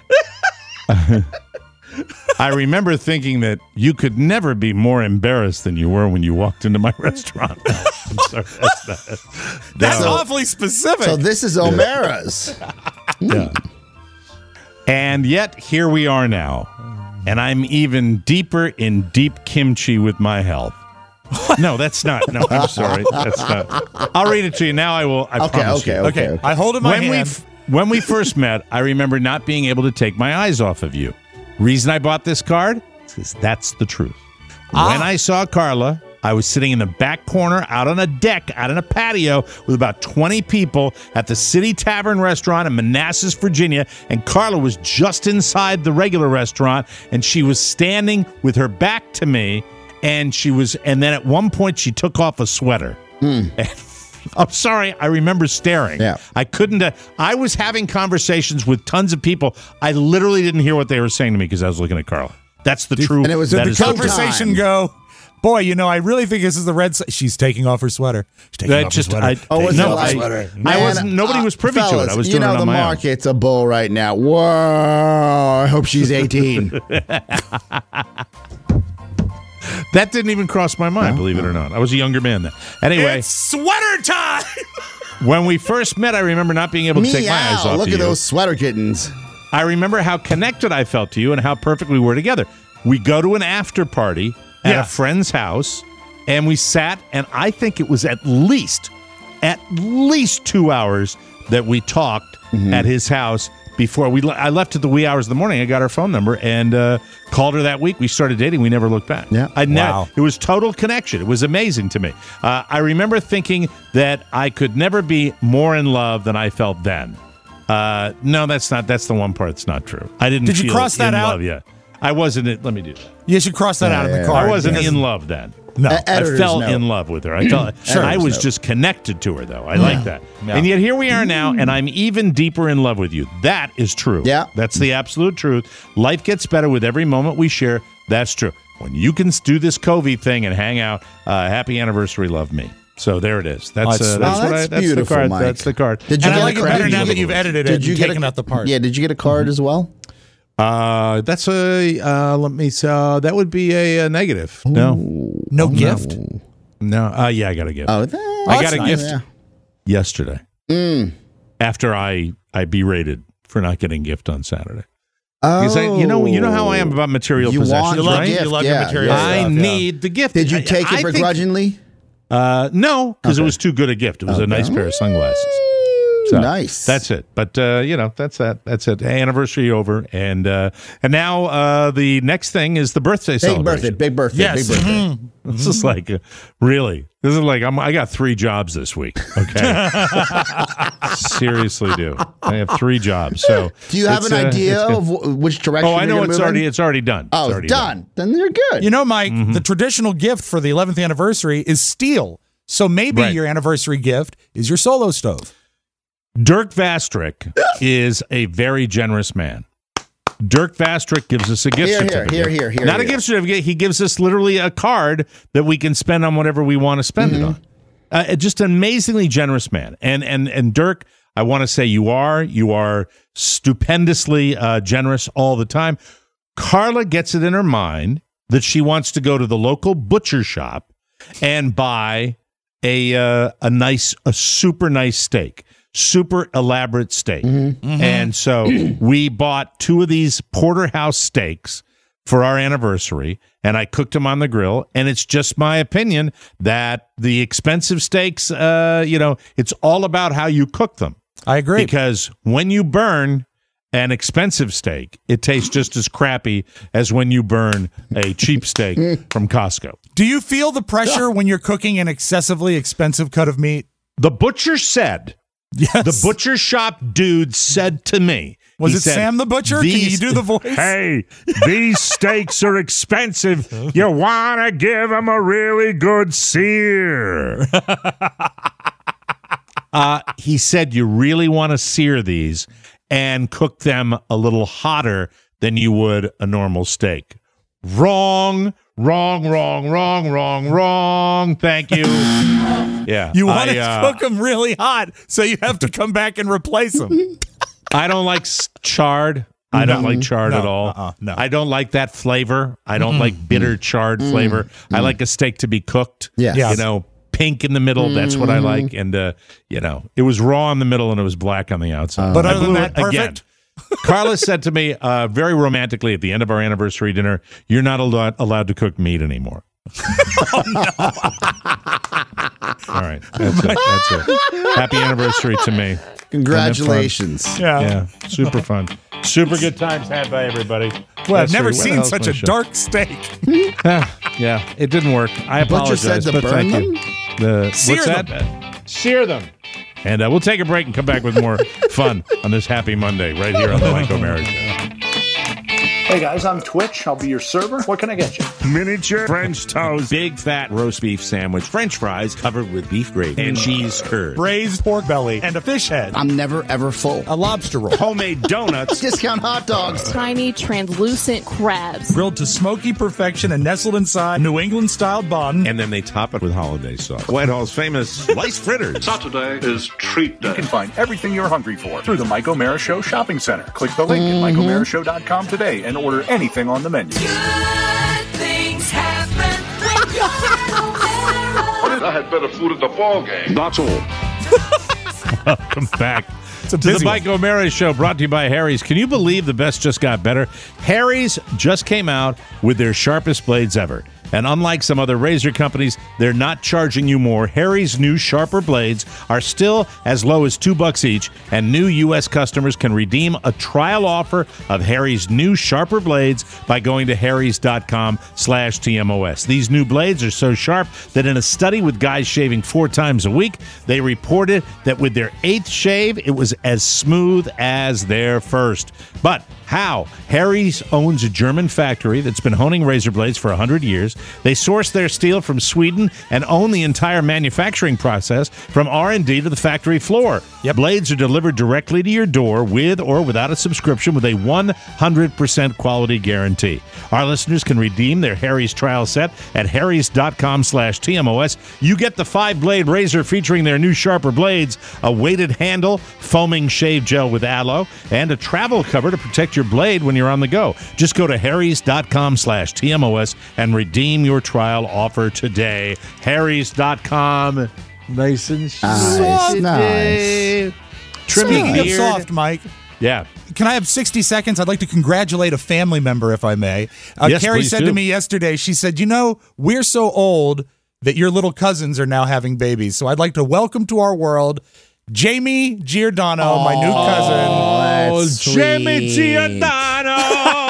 I remember thinking that you could never be more embarrassed than you were when you walked into my restaurant. No, I'm sorry. That's not, That's no. awfully specific. So this is O'Mara's. Yeah. And yet, here we are now. And I'm even deeper in deep kimchi with my health. No, that's not. No, I'm sorry. That's not. I'll read it to you now. I will. I Okay, promise okay, you. okay, okay, I hold in my when hand. we f- when we first met, I remember not being able to take my eyes off of you. Reason I bought this card is that's the truth. Ah. When I saw Carla, I was sitting in the back corner out on a deck, out on a patio with about twenty people at the City Tavern restaurant in Manassas, Virginia, and Carla was just inside the regular restaurant, and she was standing with her back to me, and she was, and then at one point she took off a sweater. I'm sorry, I remember staring. Yeah. I couldn't, uh, I was having conversations with tons of people. I literally didn't hear what they were saying to me because I was looking at Carla. That's the truth. and it was That the is the truth. Conversation time. go. Boy, you know, I really think this is the red. Si- She's taking off her sweater. She's taking That off just, her sweater. I, Oh, was no, it like- I, sweater? I Man, wasn't, nobody uh, was privy to it. fellas, I was you doing know, it on the my own. market's a bull right now. Whoa, I hope she's eighteen. That didn't even cross my mind, believe it or not. I was a younger man then. Anyway, It's sweater time. when we first met, I remember not being able to take my eyes Meow, off look of at you. those sweater kittens. I remember how connected I felt to you and how perfect we were together. We go to an after party at Yeah. a friend's house, and we sat, and I think it was at least, at least two hours that we talked Mm-hmm. at his house before we. Le- I left at the wee hours of the morning. I got her phone number and uh, called her that week. We started dating. We never looked back. Yeah. I never. Wow. It was total connection. It was amazing to me. Uh, I remember thinking that I could never be more in love than I felt then. Uh, no, that's not. That's the one part that's not true. I didn't. Did you feel cross that in out? love yet. I wasn't. In, let me do that. You should cross that Yeah, out in yeah, the yeah. card. I wasn't because- in love then. No. Uh, I Editor's fell note. in love with her. I felt. Sure. I was Editor's note. just connected to her, though. I like that. Yeah. And yet here we are now, and I'm even deeper in love with you. That is true. Yeah. That's the absolute truth. Life gets better with every moment we share. That's true. When you can do this COVID thing and hang out, uh, happy anniversary, love me. So there it is. That's That's uh, sweet. that's Oh, what I. that's That's beautiful, the card. Mike. That's the card. Did you And I get like a it card? better Did now you that get- you've edited it Did and you get taken a, out the part. Yeah, did you get a card as well? Uh, that's a. Uh, let me. Uh, that would be a, a negative. No. No gift. No. Uh, yeah, I got a gift. Oh, that, I that's got a nice. gift Yeah. yesterday Mm. after I I berated for not getting gift on Saturday. Oh, Because I, you know, you know how I am about material You possessions, want the right? gift, You love your yeah, material yeah. I stuff, yeah. need the gift. Did you I- take I it think- begrudgingly? Uh, no, because it Okay. was too good a gift. It was a Okay. nice pair of sunglasses. So, Nice. That's it. But uh, you know, that's that. That's it. Anniversary over, and uh, and now uh, the next thing is the birthday big celebration. birthday, big birthday, Yes. big birthday. Mhm. This is like, uh, really, this is like, I'm, I got three jobs this week. Okay. Seriously, do. I have three jobs. So Do you have it's, an uh, idea it's- of wh- which direction? Oh, I you're know gonna it's move already, in? it's already done. Oh, it's it's already done. Then you're good. You know, Mike, Mm-hmm. the traditional gift for the eleventh anniversary is steel. So maybe Right. your anniversary gift is your solo stove. Dirk Vastrick is a very generous man. Dirk Vastrick gives us a gift Here, here, certificate. here, here, here, Not a here. gift certificate. He gives us literally a card that we can spend on whatever we want to spend Mm-hmm. it on. Uh, just an amazingly generous man. And and and Dirk, I want to say you are. You are stupendously uh, generous all the time. Carla gets it in her mind that she wants to go to the local butcher shop and buy a uh, a nice, a super nice steak, super elaborate steak. Mm-hmm. Mm-hmm. And so we bought two of these porterhouse steaks for our anniversary, and I cooked them on the grill. And it's just my opinion that the expensive steaks, uh, you know, it's all about how you cook them. I agree. Because when you burn an expensive steak, it tastes just as crappy as when you burn a cheap steak from Costco. Do you feel the pressure when you're cooking an excessively expensive cut of meat? The butcher said, yes. The butcher shop dude said to me, Was he it said, Sam the Butcher? Can you do the voice? Hey, these steaks are expensive. You want to give them a really good sear. uh, he said you really want to sear these and cook them a little hotter than you would a normal steak. Wrong, wrong, wrong, wrong, wrong, wrong. Thank you. Yeah. You want I, to uh, cook them really hot, so you have to come back and replace them. I don't like charred. I don't No. like charred No, at all. uh-uh, no. I don't like that flavor. I don't like bitter charred flavor. I like a steak to be cooked. Yes. You know, pink in the middle. That's what I like. And, uh, you know, it was raw in the middle and it was black on the outside. But I other than blew that, it perfect? Carla said to me uh, very romantically at the end of our anniversary dinner, you're not allowed, allowed to cook meat anymore. Oh, no. All right. That's it. That's it. Happy anniversary to me. Congratulations. Yeah. Yeah. Super fun. Super good times had by everybody. Well, I've Yes, never sir. Where the seen hell's such my a show? dark steak. Yeah, it didn't work. I Butcher apologize. said to but burn thank them? you. The, Sear what's them. that? Sear them. And uh, we'll take a break and come back with more fun on this happy Monday right here on the Mike O'Mara Show. Hey guys, I'm Twitch. I'll be your server. What can I get you? Miniature French toast. Big fat roast beef sandwich. French fries covered with beef gravy and cheese curd. Braised pork belly and a fish head. I'm never, ever full. A lobster roll. Homemade donuts. Discount hot dogs. Tiny translucent crabs. Grilled to smoky perfection and nestled inside New England-style bun. And then they top it with holiday sauce. Whitehall's famous sliced fritters. Saturday is treat day. You can find everything you're hungry for through the Mike O'Mara Show shopping center. Click the link at mike o'mara show dot com today and order anything on the menu. Good things happen when you're I had better food at the ball game. That's all. Welcome back It's a to the busy Mike O'Mara Show, brought to you by Harry's. Can you believe the best just got better? Harry's just came out with their sharpest blades ever. And unlike some other razor companies, they're not charging you more. Harry's new sharper blades are still as low as two bucks each, and new U S customers can redeem a trial offer of Harry's new sharper blades by going to harrys.com slash TMOS. These new blades are so sharp that in a study with guys shaving four times a week, they reported that with their eighth shave, it was as smooth as their first. But how? Harry's owns a German factory that's been honing razor blades for one hundred years. They source their steel from Sweden and own the entire manufacturing process from R and D to the factory floor. Yep. Blades are delivered directly to your door with or without a subscription with a one hundred percent quality guarantee. Our listeners can redeem their Harry's trial set at harrys.com slash TMOS. You get the five-blade razor featuring their new sharper blades, a weighted handle, foaming shave gel with aloe, and a travel cover to protect your blade when you're on the go. Just go to harrys.com slash TMOS and redeem your trial offer today. harrys dot com. Nice and Nice, nice. Trim Speaking the of beard. soft, Mike. Yeah. Can I have sixty seconds? I'd like to congratulate a family member, if I may. Uh, Yes, Carrie please said do. to me yesterday, she said, you know, we're so old that your little cousins are now having babies. So I'd like to welcome to our world Jamie Giordano, my new cousin. Oh, that's Jamie sweet. Giordano.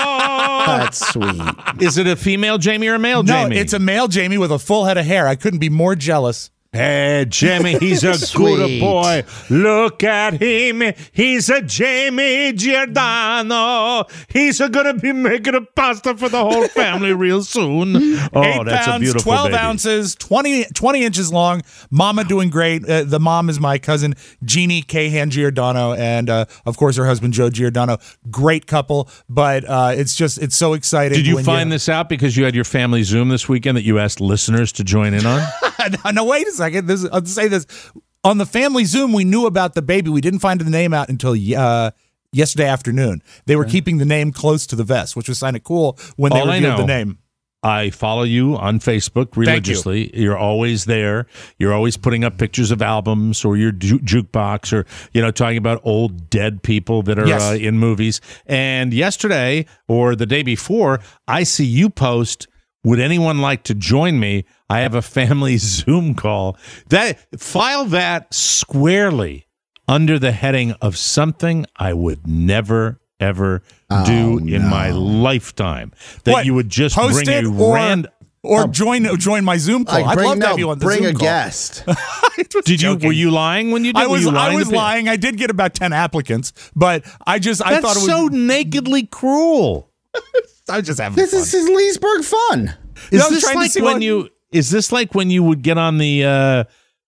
That's sweet. Is it a female Jamie or a male No, Jamie? it's a male Jamie with a full head of hair. I couldn't be more jealous. Hey, Jamie, he's a Sweet. good boy. Look at him. He's a Jamie Giordano. He's going to be making a pasta for the whole family real soon. Oh, Eight that's pounds, a beautiful twelve baby. ounces, twenty, twenty inches long. Mama doing great. Uh, the mom is my cousin, Jeannie Cahan Giordano, and uh, of course her husband, Joe Giordano. Great couple, but uh, it's just, it's so exciting. Did you when find this out because you had your family Zoom this weekend that you asked listeners to join in on? No, wait a second. This, I'll say this. on the family Zoom, we knew about the baby. We didn't find the name out until uh, yesterday afternoon. They were keeping the name close to the vest, which was kind of cool when they All I revealed know, the name. I follow you on Facebook religiously. You. You're always there. You're always putting up pictures of albums or your ju- jukebox, or you know, talking about old dead people that are Yes. uh, in movies. And yesterday or the day before, I see you post, would anyone like to join me? I have a family Zoom call. That file that squarely under the heading of something I would never ever Oh, do in no. my lifetime. That What, you would just post bring it a or, random. or join join my Zoom call. Like, I'd bring, love to no, have you on the bring Zoom a call. guest. Did you? joking. Were you lying when you did? I was were you I lying was to people? lying. I did get about ten applicants, but I just I That's thought it was so nakedly cruel. I was just having This fun. is his Leesburg fun. You know, Is I was this trying to like see when what- you? Is this like when you would get on the uh,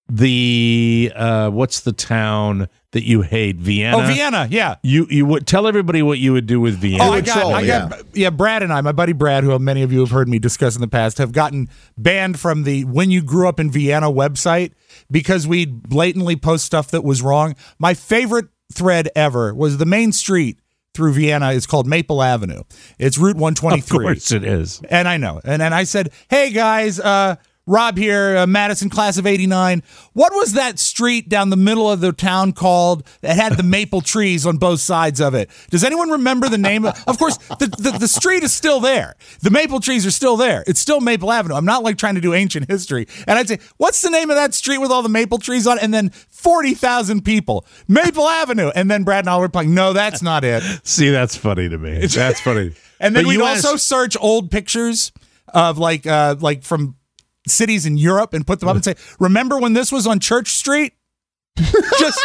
the uh, what's the town that you hate? Vienna. Oh, Vienna, yeah. You you would tell everybody what you would do with Vienna. Oh, I got, troll, I got, yeah. yeah. Brad and I, my buddy Brad, who many of you have heard me discuss in the past, have gotten banned from the When You Grew Up in Vienna website because we blatantly post stuff that was wrong. My favorite thread ever was the main street through Vienna is called Maple Avenue. It's Route one twenty-three. Of course it is. And I know. And and I said, hey, guys, uh, Rob here, uh, Madison class of eighty-nine. What was that street down the middle of the town called that had the maple trees on both sides of it? Does anyone remember the name? Of, of course, the, the, the street is still there. The maple trees are still there. It's still Maple Avenue. I'm not like trying to do ancient history. And I'd say, what's the name of that street with all the maple trees on it? And then forty thousand people. Maple Avenue. And then Brad and I were like, no, that's not it. See, that's funny to me. That's funny. And then But we'd you also asked- search old pictures of like uh, like from cities in Europe and put them up and say, remember when this was on Church Street? Just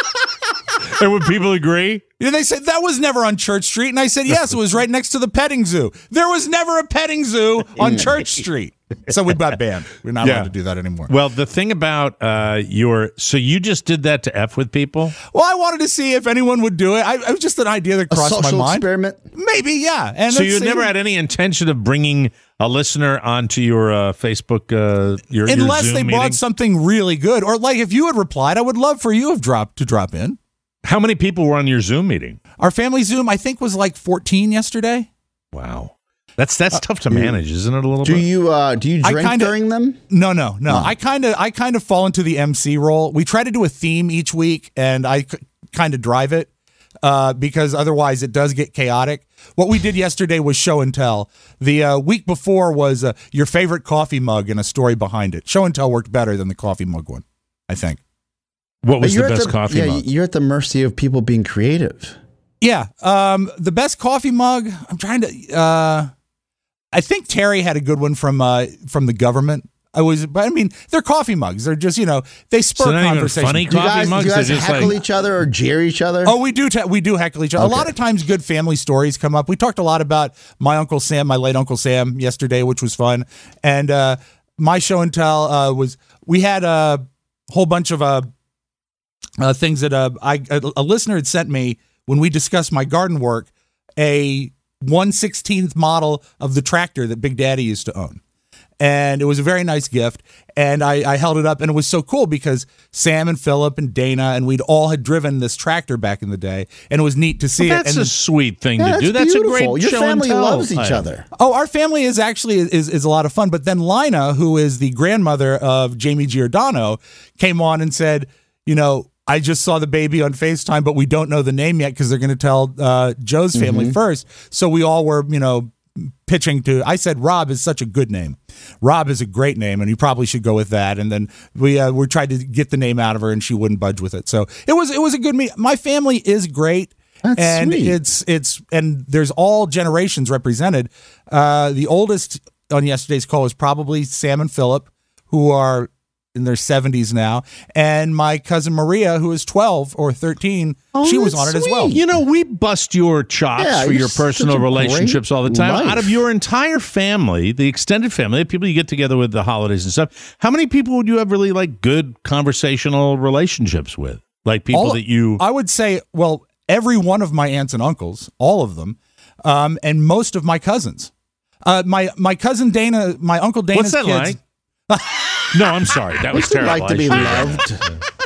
and would people agree? and they said that was never on Church Street, and I said yes, it was right next to the petting zoo. There was never a petting zoo on Church Street, so we got banned. We're not Yeah. allowed to do that anymore. Well, the thing about uh, your so you just did that to F with people? Well, I wanted to see if anyone would do it. I, it was just an idea that A crossed my social mind. experiment. Maybe, yeah. And So let's you see. never had any intention of bringing a listener onto your uh, Facebook, uh, your unless your Zoom they meeting? brought something really good, or like if you had replied, I would love for you have dropped to drop in. How many people were on your Zoom meeting? Our family Zoom, I think, was like fourteen yesterday. Wow, that's that's tough to manage, isn't it? A little Do bit. you uh, do you I drink kinda- during them? No, no, no. I kind of, I kind of fall into the M C role. We try to do a theme each week, and I c- kind of drive it uh, because otherwise it does get chaotic. What we did yesterday was show and tell. The uh, week before was uh, your favorite coffee mug and a story behind it. Show and tell worked better than the coffee mug one, I think. What was But the you're at best coffee yeah, mug? You're at the mercy of people being creative. Yeah, um, the best coffee mug. I'm trying to. Uh, I think Terry had a good one from uh, from the government. I was, but I mean, they're coffee mugs. They're just, you know, they spur So they're not even conversation. funny Do you coffee guys, mugs? do you guys They're just heckle like- each other or jeer each other? Oh, we do. Te- we do heckle each other. Okay. A lot of times, good family stories come up. We talked a lot about my Uncle Sam, my late Uncle Sam, yesterday, which was fun. And uh, my show and tell uh, was we had a whole bunch of uh, uh, things that uh, I a, a listener had sent me when we discussed my garden work. A one sixteenth model of the tractor that Big Daddy used to own. And it was a very nice gift. And I, I held it up, and it was so cool because Sam and Philip and Dana and we'd all had driven this tractor back in the day, and it was neat to see Well, it. that's And a sweet thing Yeah, to do. that's That's a beautiful. great Your show family and tell loves each item. other. oh, our family is actually is is a lot of fun. But then Lina, who is the grandmother of Jamie Giordano, came on and said, you know, I just saw the baby on FaceTime, but we don't know the name yet because they're going to tell uh, Joe's family first. So we all were, you know, pitching to. I said Rob is such a good name. Rob is a great name, and you probably should go with that. And then we uh, we tried to get the name out of her, and she wouldn't budge with it. So it was it was a good meet. My family is great. That's and sweet. it's it's and there's all generations represented. Uh, the oldest on yesterday's call was probably Sam and Philip, who are in their seventies now, and my cousin Maria, who is twelve or thirteen. Oh, she was that's on it as well. sweet. You know, we bust your chops Yeah, for you're your such personal a great relationships all the time. life. Out of your entire family, the extended family, the people you get together with the holidays and stuff, how many people would you have really like good conversational relationships with? Like people All- that you I would say, well, every one of my aunts and uncles, all of them, um, and most of my cousins. Uh, my my cousin Dana, my uncle Dana's What's that kids. like? No, I'm sorry. That was What's it terrible. like to I be shouldn't have- loved?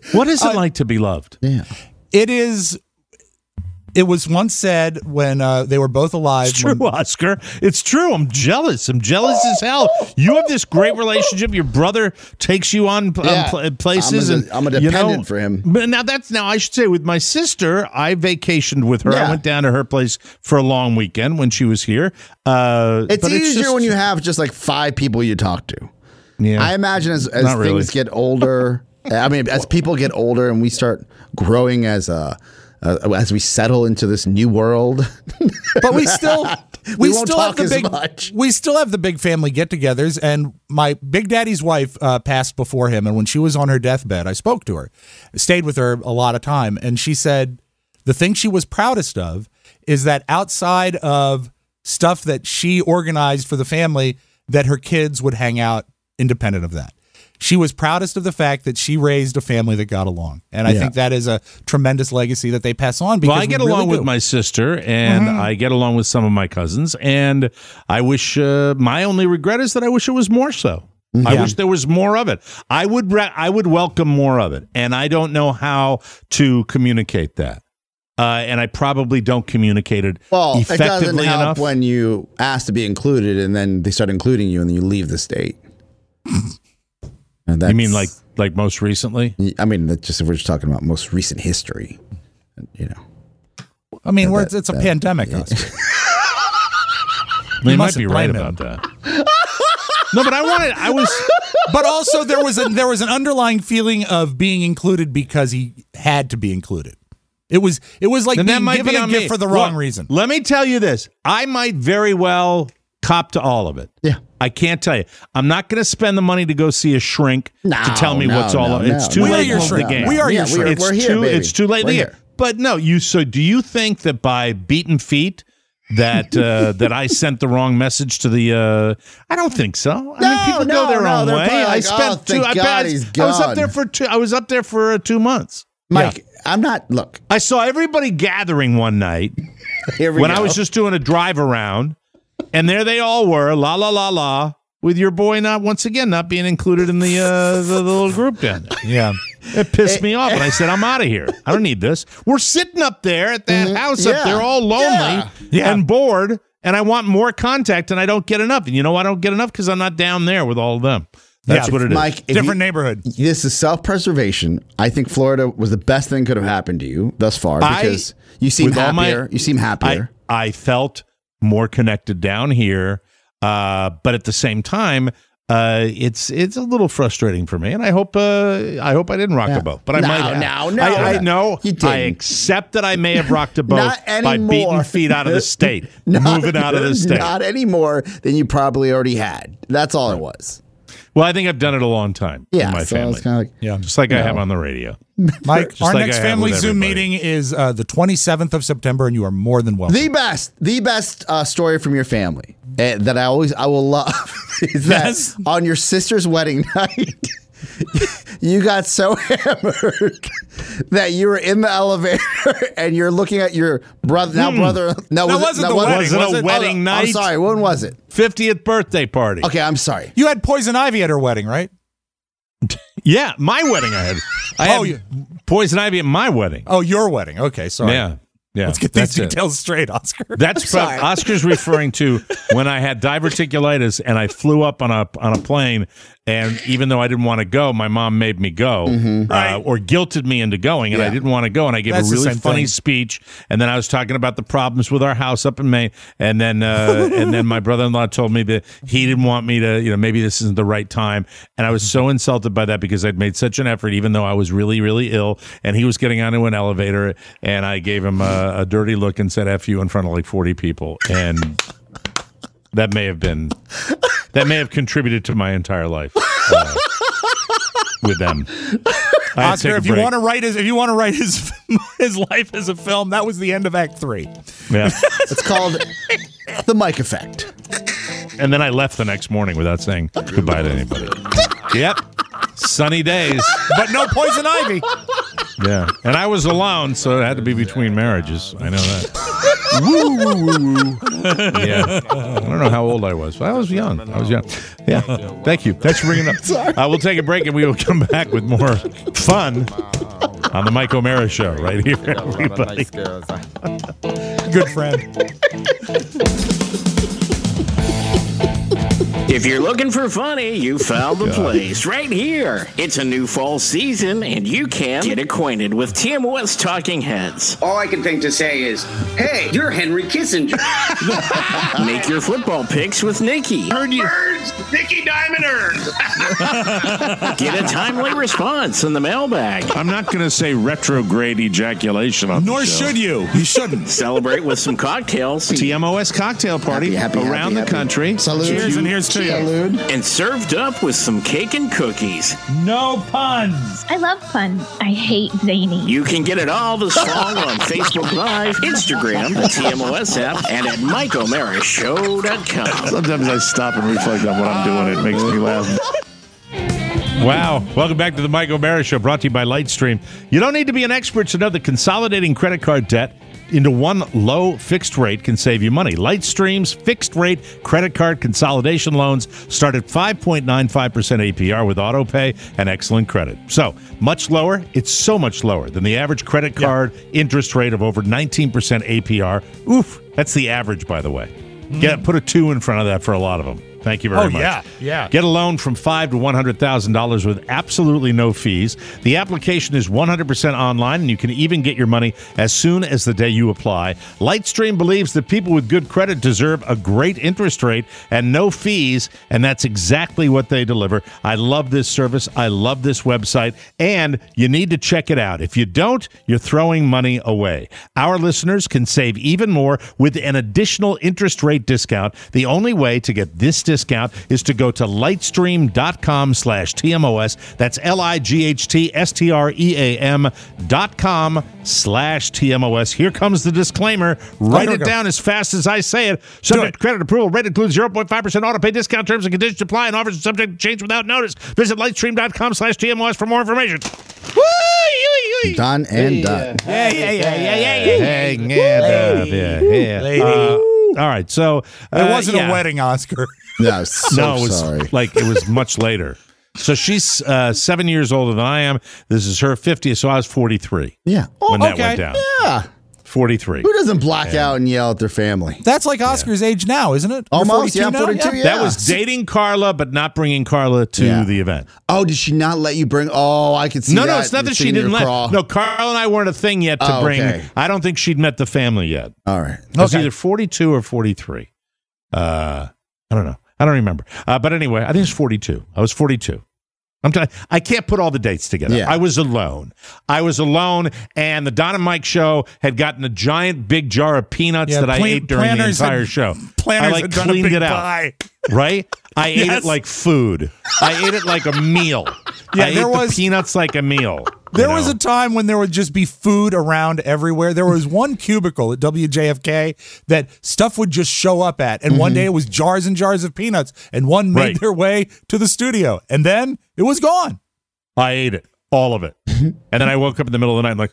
What is it Uh, like to be loved? Yeah. It is. It was once said when uh, they were both alive. It's true, when- Oscar. It's true. I'm jealous. I'm jealous as hell. You have this great relationship. Your brother takes you on pl- Yeah. pl- places, I'm a- and I'm a you dependent know- for him. But now that's now I should say with my sister, I vacationed with her. I Yeah. went down to her place for a long weekend when she was here. Uh, It's but easier just- when you have just like five people you talk to. Yeah. I imagine as, as Not things really. get older, I mean, as people get older and we start growing as a, uh, as we settle into this new world. But we still We we, won't still have talk the as big much. we still have the big family get-togethers. And my big daddy's wife uh, passed before him, and when she was on her deathbed, I spoke to her, stayed with her a lot of time, and she said the thing she was proudest of is that outside of stuff that she organized for the family, that her kids would hang out independent of that. She was proudest of the fact that she raised a family that got along. And I Yeah. think that is a tremendous legacy that they pass on. Because Well, I get we really along with do. my sister, and Mhm. I get along with some of my cousins, and I wish. Uh, my only regret is that I wish it was more so. I Yeah. wish there was more of it. I would. Re- I would welcome more of it, and I don't know how to communicate that. Uh, and I probably don't communicate it Well, it doesn't effectively help enough. when you ask to be included and then they start including you and then you leave the state. And You mean that's- like like most recently? I mean, that's just if we're just talking about most recent history, you know. I mean, Yeah, we're, that- it's, it's a that- pandemic. Oscar. They You might mustn't be right blame about that. No, but I wanted. I was. But also there was a there was an underlying feeling of being included because he had to be included. It was it was like Then being that might given be a on gift me. for the wrong Look, reason. Let me tell you this. I might very well cop to all of it. Yeah. I can't tell you. I'm not going to spend the money to go see a shrink No, to tell me no, what's all no, of it. It's no, too no. We are late your in the shrink. game. We are Yeah, your we're- shrink. It's we're here, too baby. it's too late in We're the game. here. But no, you so do you think that by beaten feet that uh, that I sent the wrong message to the uh, I don't think so. I mean No, people no, go their no, own they're way. probably I like, spent oh, two thank I, God bet- he's I was up there gone. for two I was up there for uh, two months. Mike, I'm not, look, I saw everybody gathering one night here we when go. I was just doing a drive around, and there they all were, la la la la, with your boy not once again not being included in the uh, the, the little group down there. Yeah. It pissed me off, and I said, "I'm out of here. I don't need this." We're sitting up there at that house Yeah. up there, all lonely Yeah. Yeah. and bored, and I want more contact, and I don't get enough. And you know why I don't get enough? Because I'm not down there with all of them. That's Yeah. what it is. Mike, if Different you- neighborhood. This is self-preservation. I think Florida was the best thing could have happened to you thus far I- because you seem with all my- happier. you seem happier. I, I felt more connected down here, uh, but at the same time, uh, it's it's a little frustrating for me, and I hope uh, I hope I didn't rock Yeah. the boat, but I No, might have. no, no. I, I know. You didn't. I accept that I may have rocked the boat Not by anymore. beating feet out of the state, Not- moving out of the state. Not any more than you probably already had. That's all it was. Well, I think I've done it a long time Yeah, in my so family, it's kind of like, Yeah. just like I No. have on the radio. Mike, Just our like next I have family with Zoom everybody. meeting is uh, the twenty-seventh of September, and you are more than welcome. the best, the best uh, story from your family uh, that I always I will love is Yes. that on your sister's wedding night, you got so hammered that you were in the elevator and you're looking at your brother now Hmm. brother. No, That was wasn't it, the was wedding, Was it was a it? wedding Oh, night? I'm sorry. When was it? fiftieth birthday party. Okay, I'm sorry. You had Poison Ivy at her wedding, right? Yeah, my wedding. I had. I Oh, had yeah. Poison Ivy at my wedding. Oh, your wedding. Okay, sorry. Yeah, yeah. Let's get these that's it. details straight, Oscar. That's I'm sorry. prob- Oscar's referring to when I had diverticulitis and I flew up on a on a plane, and even though I didn't want to go, my mom made me go, uh, Right. or guilted me into going, and I Yeah. didn't want to go, and I gave That's a the really same funny thing. speech, and then I was talking about the problems with our house up in Maine, and then uh, and then my brother-in-law told me that he didn't want me to, you know, maybe this isn't the right time, and I was so insulted by that because I'd made such an effort, even though I was really really ill, and he was getting onto an elevator, and I gave him a, a dirty look and said "F you" in front of like forty people, and that may have been that may have contributed to my entire life uh, with them. I had to take Oscar, a if you break. want to write his, if you want to write his his life as a film, that was the end of Act Three. yeah. It's called the Mike Effect. And then I left the next morning without saying goodbye to anybody. Yep, sunny days. But no Poison Ivy. Yeah, and I was alone, so it had to be between marriages. I know that. woo, woo, woo, woo. Yeah. I don't know how old I was. I was young. I was young. Yeah. Thank you. Thanks for bringing it up. Uh, we'll take a break and we will come back with more fun on the Mike O'Mara Show right here, everybody. Good friend. If you're looking for funny, you found the place right here. It's a new fall season, and you can get acquainted with T M O S Talking Heads. All I can think to say is, hey, you're Henry Kissinger. Make your football picks with Nikki. Birds, Nikki Diamond earns. Get a timely response in the mailbag. I'm not going to say retrograde ejaculation on Nor the show. should you. You shouldn't. Celebrate with some cocktails. T M O S cocktail party Happy, happy, around happy, the happy. country. Salud. Cheers, and here's to you. Salud. And served up with some cake and cookies. No puns. I love fun. I hate zany. You can get it all this fall on Facebook Live, Instagram, the T M O S app, and at Mike O'Mara Show dot com. Sometimes I stop and reflect on what I'm doing. It makes me laugh. Wow. Welcome back to the Mike O'Mara Show, brought to you by Lightstream. You don't need to be an expert to know that consolidating credit card debt into one low fixed rate can save you money. Lightstream's fixed rate credit card consolidation loans start at five point nine five percent A P R with auto pay and excellent credit. So, much lower. It's so much lower than the average credit card yeah. interest rate of over nineteen percent A P R. Oof. That's the average, by the way. Mm. Get put a two in front of that for a lot of them. Thank you very oh, much. yeah, yeah. Get a loan from five to one hundred thousand dollars with absolutely no fees. The application is one hundred percent online, and you can even get your money as soon as the day you apply. Lightstream believes that people with good credit deserve a great interest rate and no fees, and that's exactly what they deliver. I love this service. I love this website, and you need to check it out. If you don't, you're throwing money away. Our listeners can save even more with an additional interest rate discount. The only way to get this discount discount is to go to lightstream.com slash TMOS. That's L-I-G-H-T-S-T-R-E-A-M dot com slash TMOS. Here comes the disclaimer. Write it down as fast as I say it. Subject to credit approval. Rate includes zero point five percent auto pay discount. Terms and conditions apply, and offers are subject to change without notice. Visit lightstream.com slash TMOS for more information. Done and done. Yeah, yeah, yeah, yeah, yeah, yeah. Hang it up. Yeah, yeah. Lady. Uh, all right, so uh, it wasn't yeah. a wedding, Oscar. No, so no, it was sorry. like it was much later. So she's uh, seven years older than I am. This is her fiftieth, so I was forty-three. Yeah. When oh, that okay. went down. Yeah. forty-three. Who doesn't black yeah. out and yell at their family? That's like Oscar's yeah. age now, isn't it? Almost, yeah, now? forty-two, yeah. That was dating Carla, but not bringing Carla to Yeah. the event. Oh, did she not let you bring? Oh, I could see No, that. no, it's not You're that she sitting in didn't your let. crawl. No, Carla and I weren't a thing yet to Oh, bring. okay. I don't think she'd met the family yet. All right. It was Okay. either forty-two or forty-three. Uh, I don't know. I don't remember. Uh, but anyway, I think it's forty-two. I was forty-two. I'm t- I can't put all the dates together. Yeah. I was alone. I was alone, and the Don and Mike show had gotten a giant big jar of peanuts Yeah, that I plan- ate during the planners entire had- show. planners I like had done a cleaned big it out. pie. Right? I ate Yes. it like food. I ate it like a meal. Yeah, I there ate was- the peanuts like a meal. There you was know? a time when there would just be food around everywhere. There was one cubicle at W J F K that stuff would just show up at. And one day it was jars and jars of peanuts, and one made Right. their way to the studio. And then it was gone. I ate it, all of it. And then I woke up in the middle of the night and like,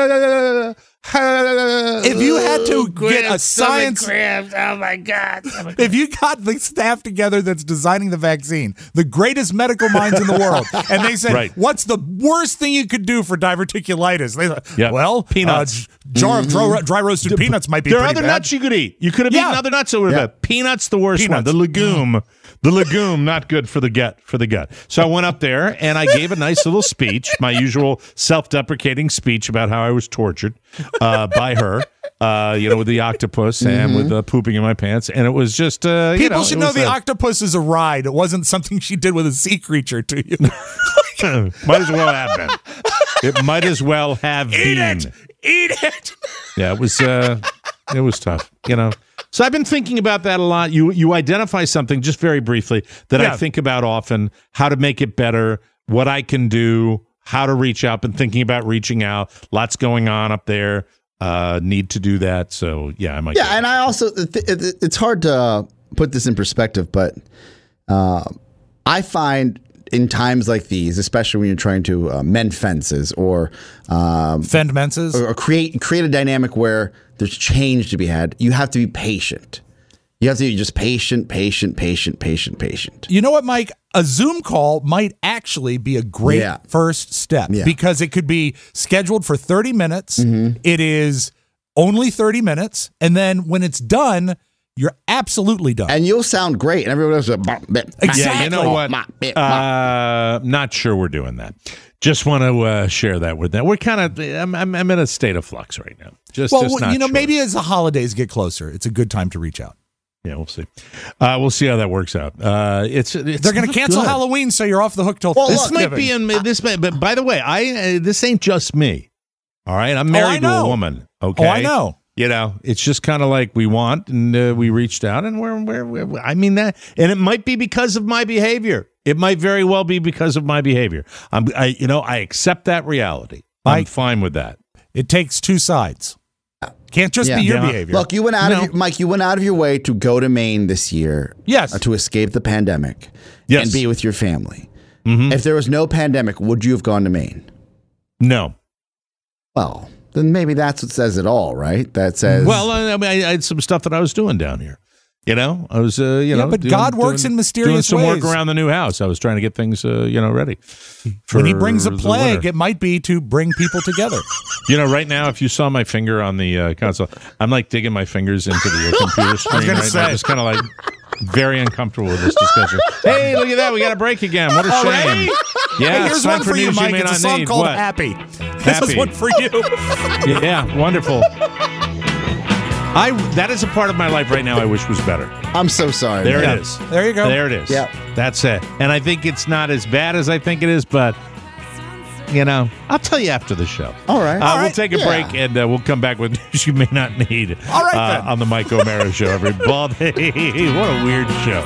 If you had to get a science, Cramps. Oh my God. if you got the staff together that's designing the vaccine, the greatest medical minds in the world, and they said, Right. what's the worst thing you could do for diverticulitis? They said, Yep. well, Peanuts. uh, jar of dry, dry roasted peanuts might be there are pretty other bad. nuts you could eat. You could have Yeah. eaten other nuts. That would have Yeah. been. Peanuts, the worst Peanuts. one. The legume. The legume, not good for the gut. For the gut. So I went up there and I gave a nice little speech, my usual self-deprecating speech about how I was tortured uh, by her. Uh, you know, with the octopus and with uh, pooping in my pants, and it was just uh, you People know, should it know was the a- octopus is a ride. It wasn't something she did with a sea creature to you. might as well have been. It might as well have Eat been. it! Eat it! Yeah, it was. Uh, it was tough. You know. So I've been thinking about that a lot. You you identify something just very briefly that Yeah. I think about often. How to make it better. What I can do. How to reach out. Been thinking about reaching out. Lots going on up there. Uh, need to do that. So yeah, I might. Yeah, and I also th- it- it's hard to put this in perspective, but uh, I find in times like these, especially when you're trying to uh, mend fences or um, fend fences, or, or create create a dynamic where there's change to be had, you have to be patient. You have to be just patient, patient, patient, patient, patient. You know what, Mike? A Zoom call might actually be a great Yeah. first step Yeah. because it could be scheduled for thirty minutes. Mm-hmm. It is only thirty minutes. And then when it's done, you're absolutely done. And you'll sound great. And everyone else will Exactly. Yeah, you know what? Uh, not sure we're doing that. Just want to uh, share that with them. We're kind of, I'm, I'm, I'm in a state of flux right now. Just, well, just not you know, sure. maybe as the holidays get closer, it's a good time to reach out. Yeah, we'll see. Uh, we'll see how that works out. Uh, it's, it's They're going to not cancel good. Halloween, so you're off the hook till Well, this Thanksgiving. might be in this. May, but by the way, I uh, this ain't just me. All right, I'm Oh, I married to know. a woman. Okay, Oh, I know. You know, it's just kind of like we want, and uh, we reached out, and we're, we're, we're. I mean that, and it might be because of my behavior. It might very well be because of my behavior. I'm, I, you know, I accept that reality. I'm Mike, fine with that. It takes two sides. Can't just be your Yeah. behavior. Look, you went out No. of your, Mike. You went out of your way to go to Maine this year. Yes. uh, to escape the pandemic. Yes. and be with your family. Mhm. If there was no pandemic, would you have gone to Maine? No. Well, then maybe that's what says it all, right? That says, Well, I, I mean, I had some stuff that I was doing down here. You know, I was, uh, you Yeah, know, but doing- God works doing- in mysterious doing some ways. work around the new house. I was trying to get things, uh, you know, ready. When he brings a for the plague, winter. it might be to bring people together. You know, right now, if you saw my finger on the uh, console, I'm like digging my fingers into the uh, computer screen gonna right now. say. Just kind of like very uncomfortable with this discussion. Hey, look at that. We got a break again. What a shame. Already? Yeah, Hey, here's it's time one for you, news Mike. may It's a not song need. called What? Happy. This Happy. is one for you. Yeah, wonderful. I That is a part of my life right now I wish was better. I'm so sorry. There man. it is. There you go. There it is. Yep. That's it. And I think it's not as bad as I think it is, but, you know, I'll tell you after the show. All right. Uh, All we'll right. take a Yeah. break, and uh, we'll come back with news you may not need All right, uh, then. on the Mike O'Mara Show. Everybody, what a weird show.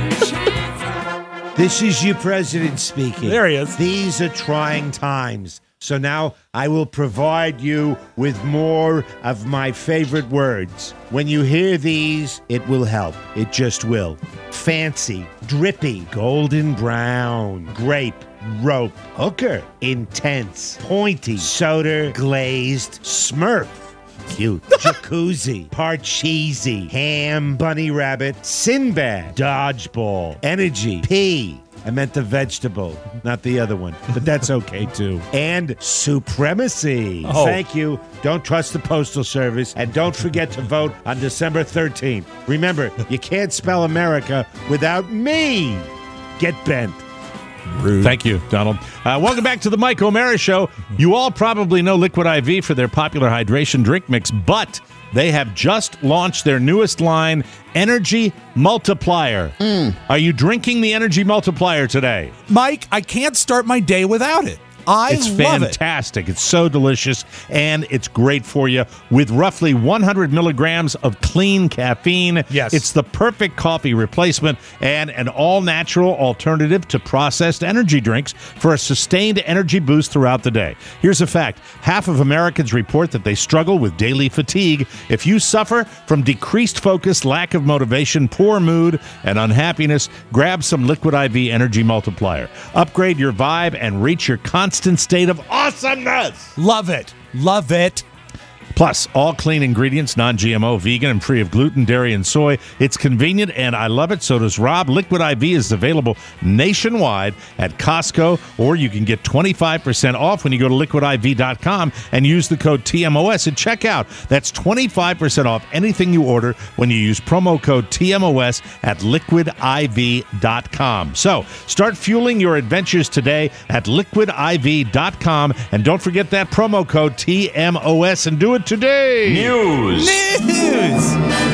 This is you, President, speaking. There he is. These are trying times. So now I will provide you with more of my favorite words. When you hear these, it will help. It just will. Fancy, drippy, golden brown, grape, rope, hooker, intense, pointy, soda, glazed, smurf. Cute. Jacuzzi, Parcheesi, ham, bunny rabbit, Sinbad, dodgeball, energy, pea. I meant the vegetable, not the other one, but that's okay too. And supremacy. Oh. Thank you. Don't trust the Postal Service, and don't forget to vote on December thirteenth. Remember, you can't spell America without me. Get bent. Rude. Thank you, Donald. Uh, welcome back to the Mike O'Mara Show. You all probably know Liquid I V for their popular hydration drink mix, but they have just launched their newest line, Energy Multiplier. Are you drinking the Energy Multiplier today? Mike, I can't start my day without it. I It's love it. fantastic. It's so delicious, and it's great for you with roughly one hundred milligrams of clean caffeine. Yes. It's the perfect coffee replacement and an all-natural alternative to processed energy drinks for a sustained energy boost throughout the day. Here's a fact. Half of Americans report that they struggle with daily fatigue. If you suffer from decreased focus, lack of motivation, poor mood, and unhappiness, grab some Liquid I V Energy Multiplier. Upgrade your vibe and reach your constant state of awesomeness. Love it. Love it. Plus, all clean ingredients, non-G M O, vegan, and free of gluten, dairy, and soy. It's convenient, and I love it. So does Rob. Liquid I V is available nationwide at Costco, or you can get twenty-five percent off when you go to liquid I V dot com and use the code T M O S at checkout. That's twenty-five percent off anything you order when you use promo code T M O S at liquid I V dot com. So, start fueling your adventures today at liquid I V dot com, and don't forget that promo code T M O S and do it today. News. News.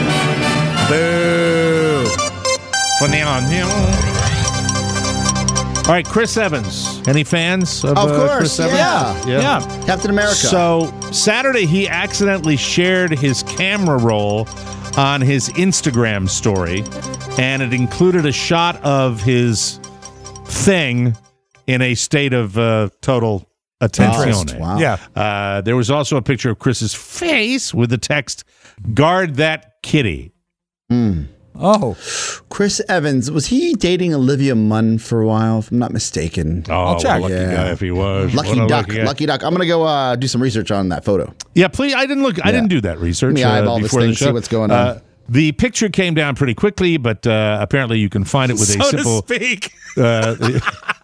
Boo. All right, Chris Evans. Any fans of, Of uh, course, Chris Evans? yeah. Yeah. Captain America. So Saturday, he accidentally shared his camera roll on his Instagram story, and it included a shot of his thing in a state of uh, total attention. Wow. Yeah. Uh, there was also a picture of Chris's face with the text, "Guard that kitty." Oh. Chris Evans, was he dating Olivia Munn for a while, if I'm not mistaken? Oh, I'll check. What a lucky guy if he was. Lucky What a duck. lucky guy. Lucky duck. I'm going to go uh, do some research on that photo. Yeah, please. I didn't look. I Yeah. didn't do that research Let me uh, eyeball this before thing, the show. see what's going on. Uh, the picture came down pretty quickly, but uh, apparently you can find it with a So simple. to speak. Uh,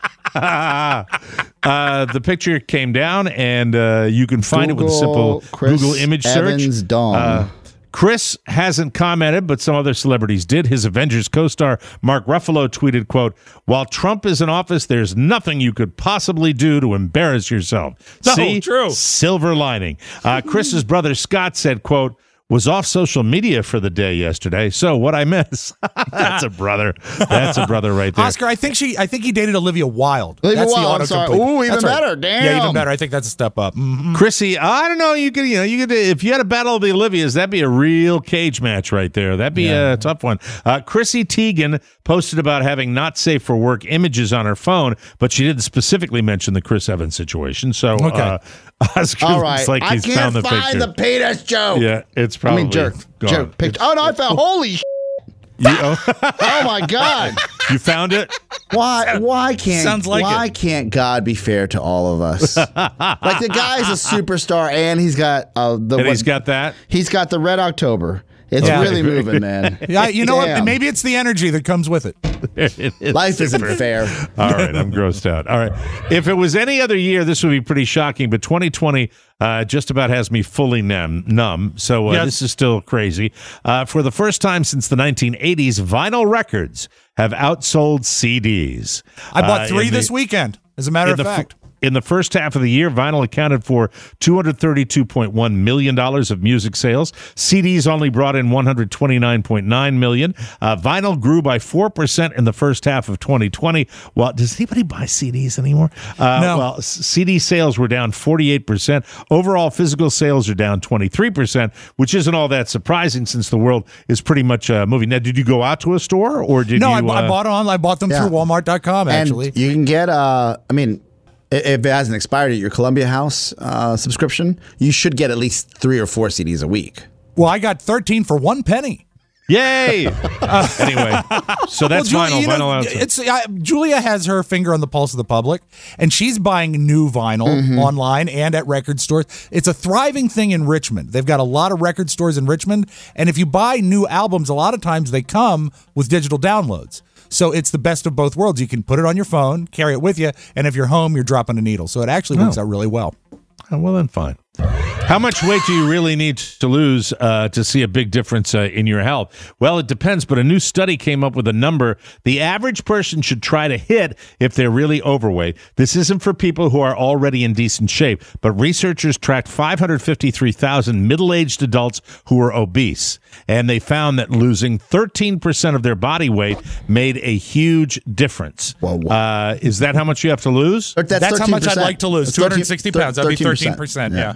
uh, the picture came down, and uh, you can find it with a simple Google Chris Google image search. Evans dong. Uh, Chris hasn't commented, but some other celebrities did. His Avengers co-star Mark Ruffalo tweeted, quote, "While Trump is in office, there's nothing you could possibly do to embarrass yourself." No, See? true. Silver lining. Uh, Chris's brother Scott said, quote, "Was off social media for the day yesterday. So what I miss." That's a brother. That's a brother right there. Oscar, I think she. I think he dated Olivia Wilde. Olivia that's Wilde, I'm the sorry. autocomplete. Ooh, even That's right. better. Damn. Yeah, even better. I think that's a step up. Mhm. Chrissy, I don't know. You could, you know, you could. If you had a battle of the Olivias, that'd be a real cage match right there. That'd be Yeah. a tough one. Uh, Chrissy Teigen posted about having not safe for work images on her phone, but she didn't specifically mention the Chris Evans situation. So, Okay. uh, Oscar All looks right. like I he's can't found the find picture. the penis joke. Yeah, it's I probably mean, jerk. gone. Jerk picture. Oh, no, I found. Holy sh**. You, oh, Oh, my God. you found it? Why? Why can't? Sounds like why it. can't God be fair to all of us? Like the guy's a superstar, and he's got uh, the. And what- he's got that? He's got the Red October. It's Yeah. really moving, man. Yeah, you know what? Damn. Maybe it's the energy that comes with it. It is Life isn't super. fair. All right, I'm grossed out. All right. If it was any other year, this would be pretty shocking, but twenty twenty uh, just about has me fully numb. numb so uh, Yes. this is still crazy. Uh, for the first time since the nineteen eighties, vinyl records have outsold C Ds. I bought Uh, three in the- this weekend, as a matter in of the f- fact. In the first half of the year, vinyl accounted for two hundred thirty-two point one million dollars of music sales. C Ds only brought in one hundred twenty-nine point nine million dollars. Uh, vinyl grew by four percent in the first half of twenty twenty. Well, does anybody buy C Ds anymore? Uh, No. Well, s- C D sales were down forty-eight percent. Overall, physical sales are down twenty-three percent, which isn't all that surprising since the world is pretty much uh, moving. Now, did you go out to a store or did No, you? I, bu- I uh, bought on. I bought them Yeah. through Walmart dot com. Actually, And you can get, uh, I mean, i- if it hasn't expired at your Columbia House uh, subscription, you should get at least three or four C Ds a week. well, I got thirteen for one penny. Yay! Uh, anyway, so that's Well, vinyl. Julia, you know, vinyl outside. it's uh, Julia has her finger on the pulse of the public, and she's buying new vinyl Mm-hmm. online and at record stores. It's a thriving thing in Richmond. They've got a lot of record stores in Richmond, and if you buy new albums, a lot of times they come with digital downloads. So it's the best of both worlds. You can put it on your phone, carry it with you, and if you're home, you're dropping a needle. So it actually works Oh. out really well. Oh, well, then fine. How much weight do you really need to lose uh, to see a big difference uh, in your health? Well, it depends, but a new study came up with a number the average person should try to hit if they're really overweight. This isn't for people who are already in decent shape, but researchers tracked five hundred fifty-three thousand middle-aged adults who were obese, and they found that losing thirteen percent of their body weight made a huge difference. Uh, is that how much you have to lose? That's, That's how much I'd thirteen percent. like to lose. That's two hundred sixty pounds. That'd be thirteen percent. Yeah.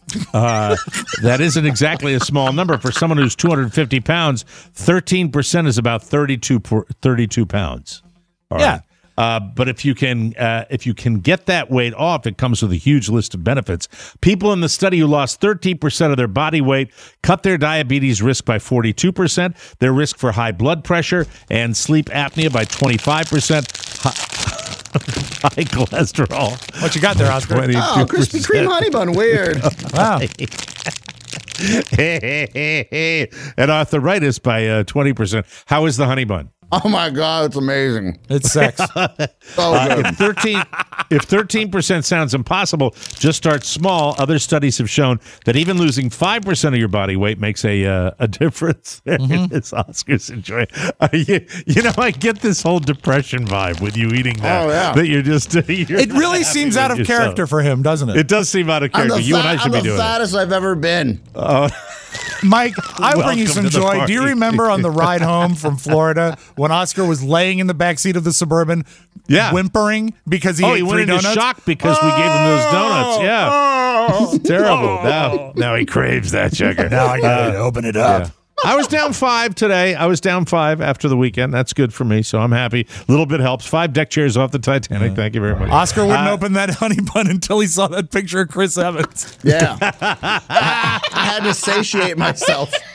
Uh, that isn't exactly a small number. For someone who's two hundred fifty pounds, thirteen percent is about thirty-two, per, thirty-two pounds. All Yeah. right. Uh, but if you can uh, if you can get that weight off, it comes with a huge list of benefits. People in the study who lost thirteen percent of their body weight cut their diabetes risk by forty-two percent, their risk for high blood pressure and sleep apnea by twenty-five percent, high cholesterol. What you got there, Oscar? Oh, Krispy Kreme honey bun. Weird. Wow. And arthritis by uh, twenty percent. How is the honey bun? Oh my God, it's amazing. It's sex. So Uh, good. if thirteen if thirteen percent sounds impossible, just start small. Other studies have shown that even losing five percent of your body weight makes a uh, a difference. There it is. Oscar's enjoying. Uh, you, you know, I get this whole depression vibe with you eating that. Oh, yeah. That you're just. You're It really not seems happy out of with yourself. character for him, doesn't it? It does seem out of I'm character. the, You fat, and I should I'm be the doing it. fattest I've ever been. Mike, I'll bring you Welcome some to the joy. Do you party. remember on the ride home from Florida when Oscar was laying in the backseat of the Suburban, Yeah. whimpering because he Oh, ate he went three into donuts? shock because we gave him those donuts. Yeah. Oh, It's terrible. Now, now he craves that sugar. Now I gotta open it up. Yeah. I was down five today. I was down five after the weekend. That's good for me, so I'm happy. A little bit helps. Five deck chairs off the Titanic. Thank you very much. Oscar wouldn't Uh, open that honey bun until he saw that picture of Chris Evans. Yeah. I had to satiate myself.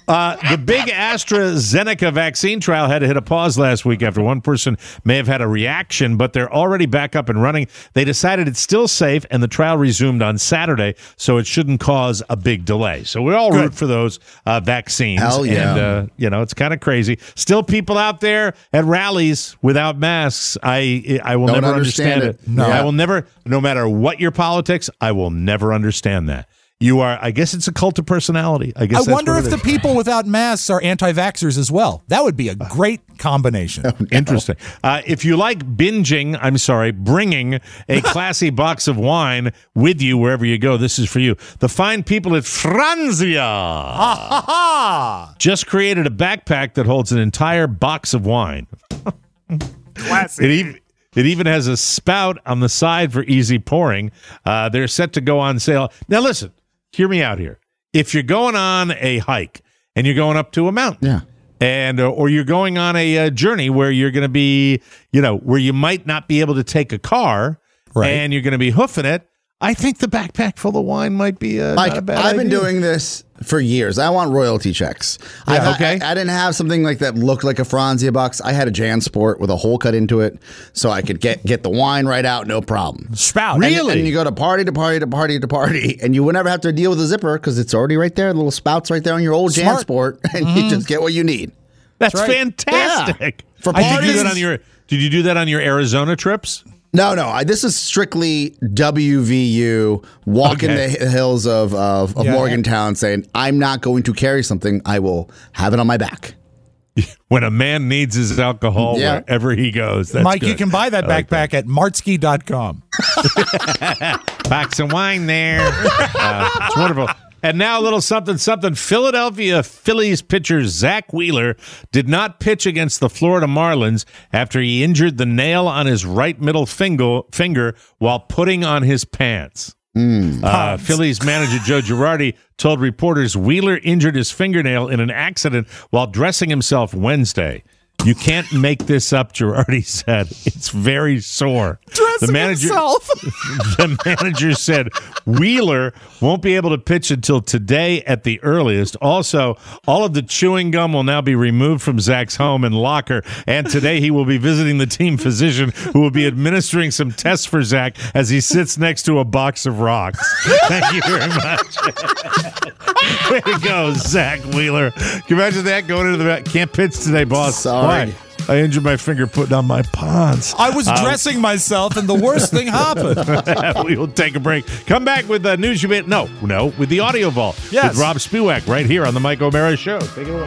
Uh, the big AstraZeneca vaccine trial had to hit a pause last week after one person may have had a reaction, but they're already back up and running. They decided it's still safe, and the trial resumed on Saturday, so it shouldn't cause a big delay. So we all Good. root for those uh, vaccines. Hell yeah. And, uh, you know, it's kind of crazy. Still people out there at rallies without masks. I I will Don't never understand understand it. it. No. I will never, no matter what your politics, I will never understand that. You are, I guess it's a cult of personality. I guess I that's wonder what if it the is. people without masks are anti-vaxxers as well. That would be a great combination. Oh, no. Interesting. Uh, if you like binging, I'm sorry, bringing a classy box of wine with you wherever you go, this is for you. The fine people at Franzia Ha, ha, ha. just created a backpack that holds an entire box of wine. Classy. It even, it even has a spout on the side for easy pouring. Uh, they're set to go on sale. Now, listen. Hear me out here. If you're going on a hike and you're going up to a mountain, yeah, and uh, or you're going on a uh, journey where you're going to be, you know, where you might not be able to take a car, right. and you're going to be hoofing it, I think the backpack full of wine might be uh, Mike, not a bad I've been idea. doing this for years. I want royalty checks. Yeah, I've- okay. I, I didn't have something like that looked like a Franzia box. I had a JanSport with a hole cut into it, so I could get get the wine right out, no problem. Spout. And- Really? And, you go to party to party to party to party, and you would never have to deal with a zipper because it's already right there. The little spouts right there on your old Smart. JanSport, and Mm-hmm. you just get what you need. That's That's right. fantastic. Yeah. For Did you do parties- that on your? Did you do that on your Arizona trips? No, no. I, this is strictly W V U walking Okay. the hills of, of, of Yeah. Morgantown saying, I'm not going to carry something. I will have it on my back. When a man needs his alcohol Yeah. wherever he goes. That's Mike, you good. can buy that I like backpack at martsky dot com. Box of wine there. Uh, it's wonderful. And now a little something, something. Philadelphia Phillies pitcher Zach Wheeler did not pitch against the Florida Marlins after he injured the nail on his right middle finger, finger while putting on his pants. Uh, Phillies manager Joe Girardi told reporters Wheeler injured his fingernail in an accident while dressing himself Wednesday. You can't make this up, Girardi said. It's very sore. Dressing the manager, himself. the manager said Wheeler won't be able to pitch until today at the earliest. Also, all of the chewing gum will now be removed from Zach's home and locker, and today he will be visiting the team physician who will be administering some tests for Zach as he sits next to a box of rocks. Thank you very much. Way to go, Zach Wheeler. Can you imagine that going into the back? Can't pitch today, boss. Sorry. Why? I injured my finger putting on my pants. I was Uh, dressing myself, and the worst thing happened. we will take a break. Come back with the news you made. No, no, with the Audio Vault. Yes. With Rob Spewak right here on the Mike O'Mara Show. Take it away.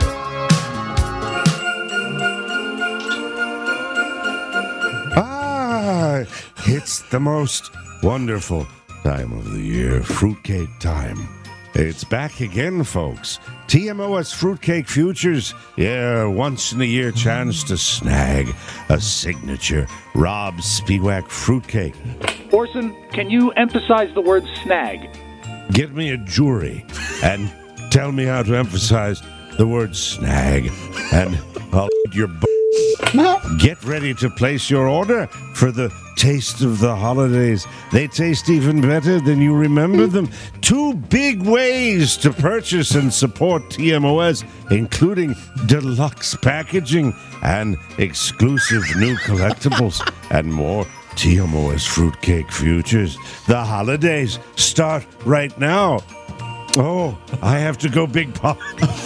Ah, it's the most wonderful time of the year, fruitcake time. It's back again, folks. T M O S Fruitcake Futures. Yeah, once in a year chance to snag a signature Rob Spewak fruitcake. Orson, can you emphasize the word snag? Get me a jury and tell me how to emphasize the word snag, and I'll eat your b- Get ready to place your order for the taste of the holidays. They taste even better than you remember them. Two big ways to purchase and support T M O S, including deluxe packaging and exclusive new collectibles and more. T M O S Fruitcake Futures. The holidays start right now. Oh, I have to go big pop.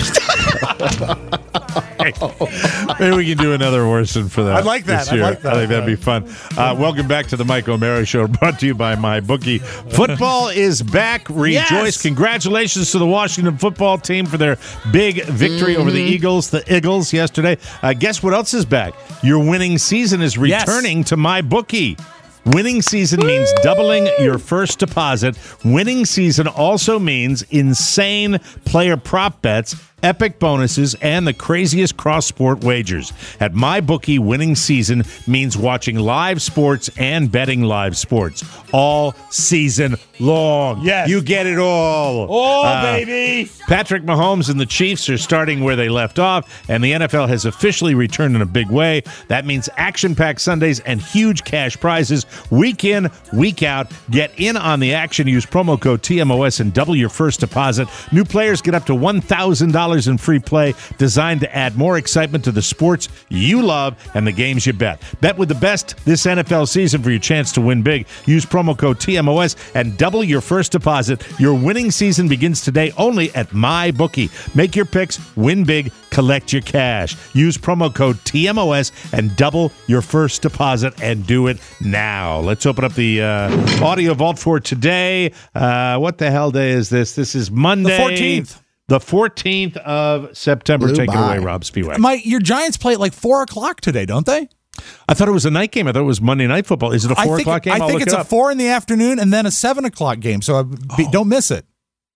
Maybe we can do another Orson for that. I'd like that. this I'd year. like that. I think that'd be fun. Uh, welcome back to the Mike O'Mara Show, brought to you by MyBookie. Football is back. Rejoice. Yes. Congratulations to the Washington football team for their big victory over the Eagles, the Eagles, yesterday. Uh, guess what else is back? Your winning season is Yes. returning to MyBookie. Winning season means doubling your first deposit. Winning season also means insane player prop bets, epic bonuses, and the craziest cross-sport wagers. At MyBookie, winning season means watching live sports and betting live sports all season long. Yes. You get it all. Oh, Uh, baby. Patrick Mahomes and the Chiefs are starting where they left off, and the N F L has officially returned in a big way. That means action-packed Sundays and huge cash prizes week in, week out. Get in on the action. Use promo code T M O S and double your first deposit. New players get up to one thousand dollars dollars in free play designed to add more excitement to the sports you love and the games you bet. Bet with the best this N F L season for your chance to win big. Use promo code T M O S and double your first deposit. Your winning season begins today only at MyBookie. Make your picks, win big, collect your cash. Use promo code T M O S and double your first deposit and do it now. Let's open up the uh, audio vault for today. Uh, what the hell day is this? This is Monday. The fourteenth. The fourteenth of September. Blew Take by. it away, Rob Spiewak. My, your Giants play at like four o'clock today, don't they? I thought it was a night game. I thought it was Monday Night Football. Is it a four I think, o'clock game? I I'll think look it's it a up. four in the afternoon and then a seven o'clock game. So be, don't miss it.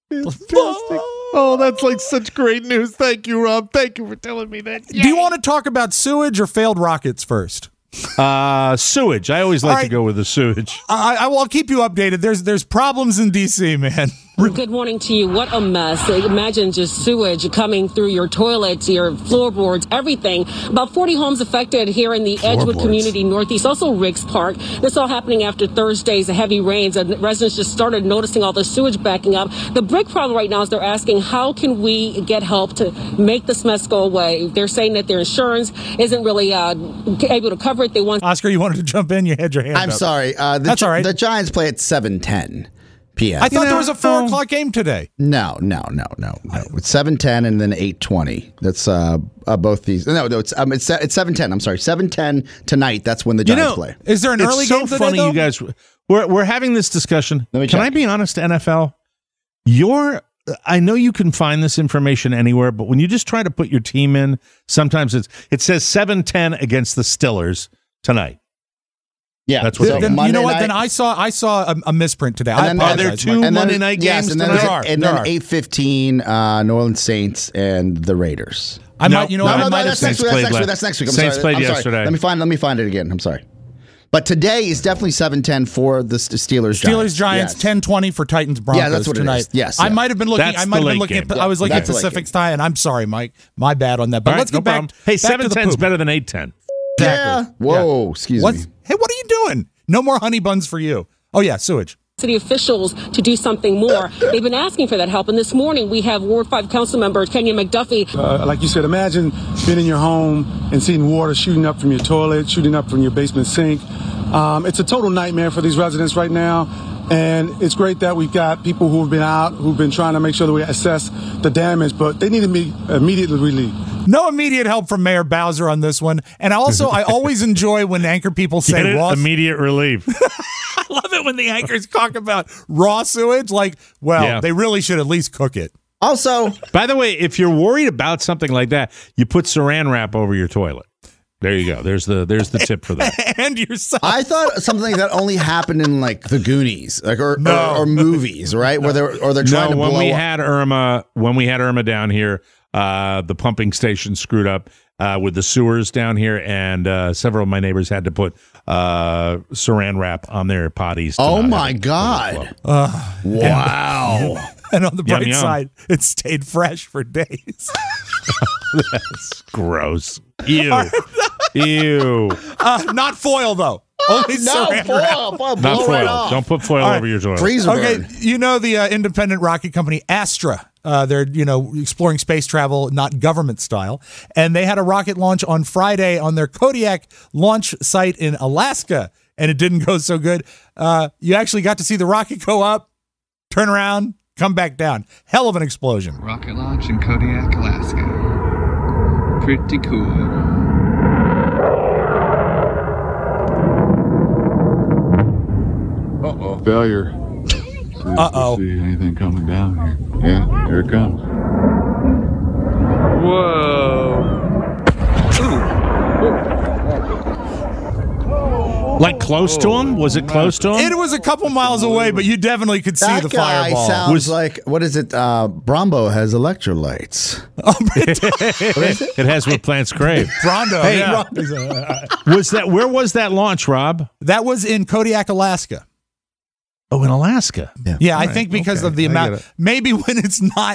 Oh, that's like such great news. Thank you, Rob. Thank you for telling me that. Do you want to talk about sewage or failed rockets first? Uh, sewage. I always like All right. to go with the sewage. I, I will I'll keep you updated. There's there's problems in D C, man. Good morning to you. What a mess. Imagine just sewage coming through your toilets, your floorboards, everything. About forty homes affected here in the Edgewood community northeast, also Riggs Park. This all happening after Thursday's heavy rains, and residents just started noticing all the sewage backing up. The big problem right now is they're asking, how can we get help to make this mess go away? They're saying that their insurance isn't really uh, able to cover it. They want Oscar, you wanted to jump in. You had your hand I'm up. sorry. Uh, the, That's all right. The Giants play at seven ten p.m. I thought You there know, was a four o'clock game today. No, no, no, no, no. It's seven ten and then eight twenty. That's uh, uh, both these. No, no. It's um, it's it's seven ten. I'm sorry, seven ten tonight. That's when the You Giants know, play. Is there an it's early so game today, funny, though? you guys. We're we're having this discussion. Let me Can check. I be honest, N F L? You're. I know you can find this information anywhere, but when you just try to put your team in, sometimes it's it says seven ten against the Stillers tonight. Yeah, That's what so they Then, Monday you know what? night, Then I saw I saw a, a misprint today. I And then- Are apologize, there two Mike. and then- Monday night yes, games and then, tonight? There are, and there then are. eight fifteen, uh, New Orleans Saints and the Raiders. I No, might, you know, No, what? no, I no, might have that's seen. next week. That's played next week. la- That's next week. I'm Saints sorry. played I'm sorry. yesterday. Let me find. Let me find it again. I'm sorry. But today is definitely seven ten for the St- Steelers. Steelers Giants Yes. ten twenty for Titans Broncos Yeah, that's what it tonight. is. Yes, I yeah. might have been looking. That's I the might have late been looking. game. At, I was looking That's at the late Pacific's time, and I'm sorry, Mike. My bad on that. But All let's right, get no back. problem. Hey, back to seven the ten's poop. better than eight ten. Yeah. Whoa. Excuse What's, me. Hey, what are you doing? No more honey buns for you. Oh yeah, sewage. city officials to do something more. They've been asking for that help. And this morning we have Ward five council member Kenya McDuffie. Uh, like you said, imagine being in your home and seeing water shooting up from your toilet, shooting up from your basement sink. Um, it's a total nightmare for these residents right now. And it's great that we've got people who have been out, who've been trying to make sure that we assess the damage, but they need to be immediately relieved. No immediate help from Mayor Bowser on this one. And also, I always enjoy when anchor people say Get it? raw Immediate relief. I love it when the anchors talk about raw sewage. Like, well, Yeah. they really should at least cook it. Also, by the way, if you're worried about something like that, you put saran wrap over your toilet. There you go. There's the there's the tip for that. And yourself. I thought something like that only happened in like the Goonies, like or No. or, or movies, right? Where they're or they're trying No, to when blow we up. had Irma, when we had Irma down here, uh, the pumping station screwed up uh, with the sewers down here, and uh, several of my neighbors had to put uh, saran wrap on their potties. to Oh not my have it God! overflow. Wow. And on the Yum, bright yum. side, it stayed fresh for days. That's gross. Ew. Ew. Uh, not foil, though. Only No, saran foil, wrap. foil, Not blow right foil. off. Don't put foil All right. over your toilet. Freezer Okay, burn. you know the uh, independent rocket company Astra. Uh, they're you know exploring space travel, not government style, and they had a rocket launch on Friday on their Kodiak launch site in Alaska, and it didn't go so good. Uh, you actually got to see the rocket go up, turn around, come back down. Hell of an explosion. Rocket launch in Kodiak, Alaska. Pretty cool. Uh-oh. Failure. Uh-oh. See anything coming down here. Yeah, here it comes. Whoa. Like close to him? Was it close to him? It was a couple miles away, but you definitely could see That the guy fireball. sounds Was- like what is it? Uh, Brombo has electrolytes. It has what plants crave. Rondo, Hey, yeah. Was that where was that launch, Rob? That was in Kodiak, Alaska. Oh, in Alaska. Yeah, I All think right, because okay, of the I amount. get it. Maybe when it's not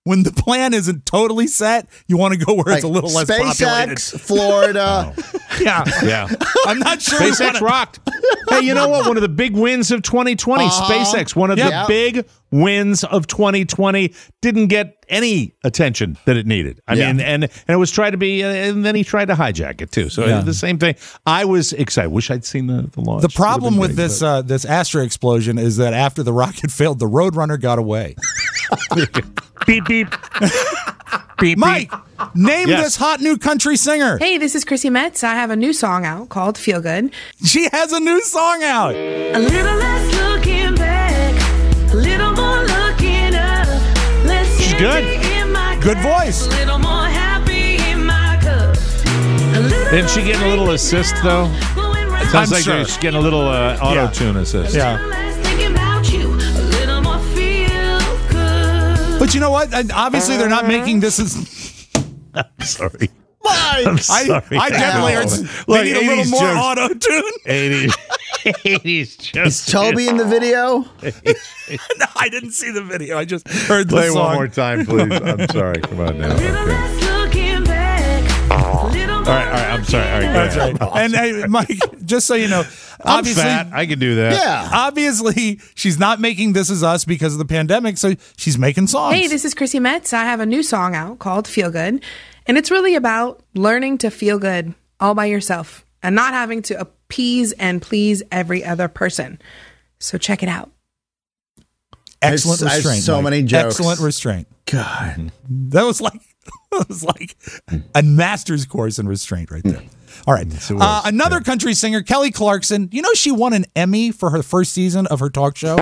when the plan isn't totally set, you want to go where Like it's a little less SpaceX, populated. Florida. Yeah. Yeah. I'm not sure. we SpaceX wanna- rocked. Hey, you know what? One of the big wins of twenty twenty, Uh-huh. SpaceX, one of Yep. the big wins of twenty twenty, didn't get any attention that it needed. I Yeah. mean, and, and it was tried to be, uh, and then he tried to hijack it too. So Yeah. the same thing. I was excited. Wish I'd seen the, the launch. The Would've problem been with big, this but- uh, this Astra explosion is that after the rocket failed, the Roadrunner got away. beep, beep. beep, Mike, name Yes. this hot new country singer. Hey, this is Chrissy Metz. I have a new song out called Feel Good. She has a new song out. A little less looking back, a little more looking up. Less She's good. empty in my Good glass, voice. A little more happy in my cup. A little Didn't she get a little assist, though? It sounds I'm like sure. she's getting a little uh, auto-tune assist. Yeah. less thinking about you, a little more feel good. But you know what? And obviously, they're not making this as. I'm sorry. Mike. I'm I, sorry. I definitely heard s- Look, they need a little eighties more jokes. auto tune. eighties. eighties jokes. Is Toby in the video? No, I didn't see the video. I just heard the Play song. one more time, please. I'm sorry. Come on now. Little Okay. less looking back, a little All right, all right. I'm sorry. All right, go That's ahead. right. And hey, Mike, just so you know, I'm obviously, fat. I can do that. Yeah. obviously, she's not making This Is Us because of the pandemic, so she's making songs. Hey, this is Chrissy Metz. I have a new song out called Feel Good. And it's really about learning to feel good all by yourself and not having to appease and please every other person. So check it out. Excellent I have restraint. so Mike. many jokes. Excellent restraint. God. That was like that was like a master's course in restraint right there. All right. Uh, another country singer, Kelly Clarkson. You know she won an Emmy for her first season of her talk show?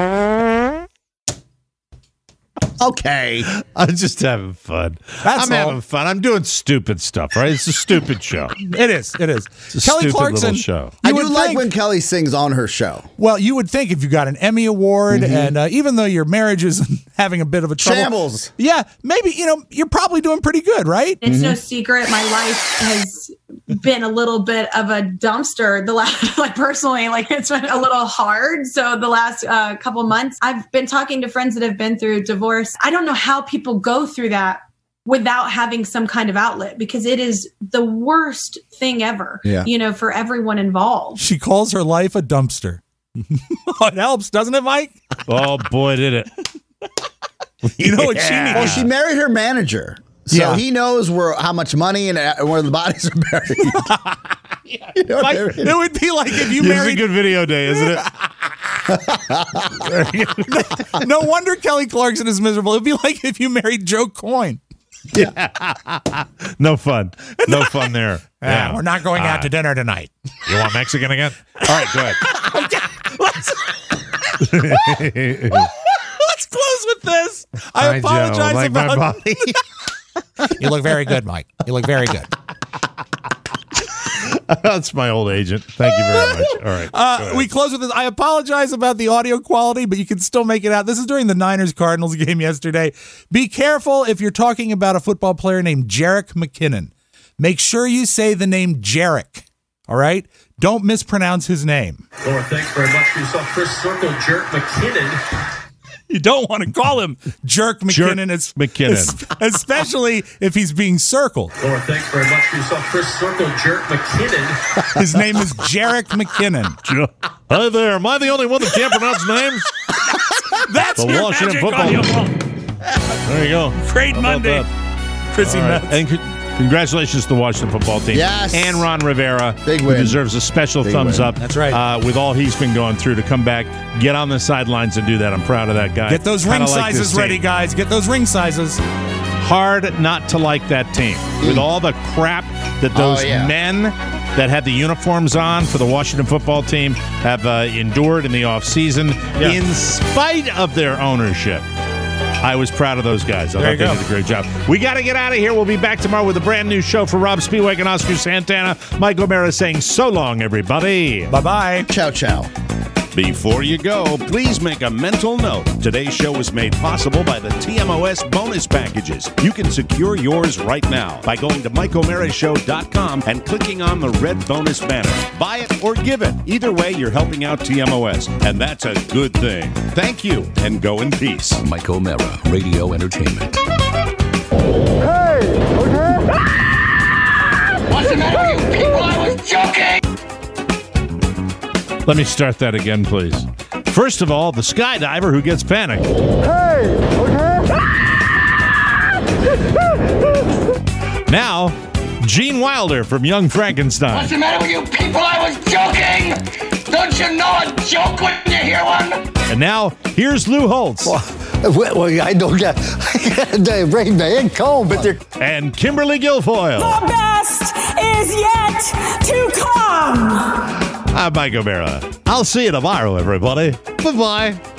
Okay. I'm just having fun. That's I'm all. having fun. I'm doing stupid stuff, right? It's a stupid show. It is. It is. It's a Kelly stupid Clarkson. little show. I You do would like think- when Kelly sings on her show. Well, you would think if you got an Emmy award, and uh, even though your marriage is having a bit of a trouble, Shambles. yeah, maybe you know you're probably doing pretty good, right? It's no secret my life has been a little bit of a dumpster the last like personally like it's been a little hard. So the last uh, couple months I've been talking to friends that have been through divorce. I don't know how people go through that without having some kind of outlet, because it is the worst thing ever, Yeah. you know, for everyone involved. She calls her life a dumpster. Oh, it helps, doesn't it, Mike? Oh boy, did it! You know what she needs? Well, she married her manager. So Yeah. he knows where how much money and uh, where the bodies are buried. You know what Like, I mean? it would be like if you It's a married. good video day, isn't it? No wonder Kelly Clarkson is miserable. It'd be like if you married Joe Coyne. No fun. No fun there. Yeah, we're not going out to dinner tonight. You want Mexican again? All right, go ahead. Let's close with this. I Hi, Joe. apologize Like my about. body? You look very good, Mike. You look very good. That's my old agent. Thank you very much. All right. go Uh, ahead. we close with this. I apologize about the audio quality, but you can still make it out. This is during the Niners-Cardinals game yesterday. Be careful if you're talking about a football player named Jerick McKinnon. Make sure you say the name Jerick, all right? Don't mispronounce his name. Laura, thanks very much for yourself. Chris Circle, Jerk McKinnon. You don't want to call him Jerk McKinnon, es- McKinnon. es- especially if he's being circled. Laura, thanks very much for yourself. Chris Circle, Jerk McKinnon. His name is Jerick McKinnon. Hi there. Am I the only one that can't pronounce names? That's The your Washington magic football- on your ball. There you go. Great How about Monday. that? Chrissy All right. Metz. And co- congratulations to the Washington football team. Yes. And Ron Rivera, Big who win. deserves a special Big thumbs win. up. That's right. Uh, with all he's been going through to come back, get on the sidelines and do that. I'm proud of that guy. Get those ring Kinda like this sizes team. ready, guys. Get those ring sizes. Hard not to like that team. With all the crap that those Oh, yeah. men that had the uniforms on for the Washington football team have uh, endured in the offseason, Yeah. in spite of their ownership. I was proud of those guys. I There thought you they go. did a great job. We got to get out of here. We'll be back tomorrow with a brand new show for Rob Spiewak and Oscar Santana. Mike O'Mara saying so long, everybody. Bye-bye. Ciao, ciao. Before you go, please make a mental note. Today's show was made possible by the T M O S bonus packages. You can secure yours right now by going to Mike O'Mara Show dot com and clicking on the red bonus banner. Buy it or give it. Either way, you're helping out T M O S, and that's a good thing. Thank you, and go in peace. Mike O'Mara, Radio Entertainment. Hey, okay? What's the matter with you people? I was joking! Let me start that again, please. First of all, the skydiver who gets panicked. Hey, okay? Now, Gene Wilder from Young Frankenstein. What's the matter with you people? I was joking! Don't you know a joke when you hear one? And now, here's Lou Holtz. Well, well I don't get the brain man comb, but they're. And Kimberly Guilfoyle. The best is yet to come! I'm Mike O'Mara. I'll see you tomorrow, everybody. Bye-bye.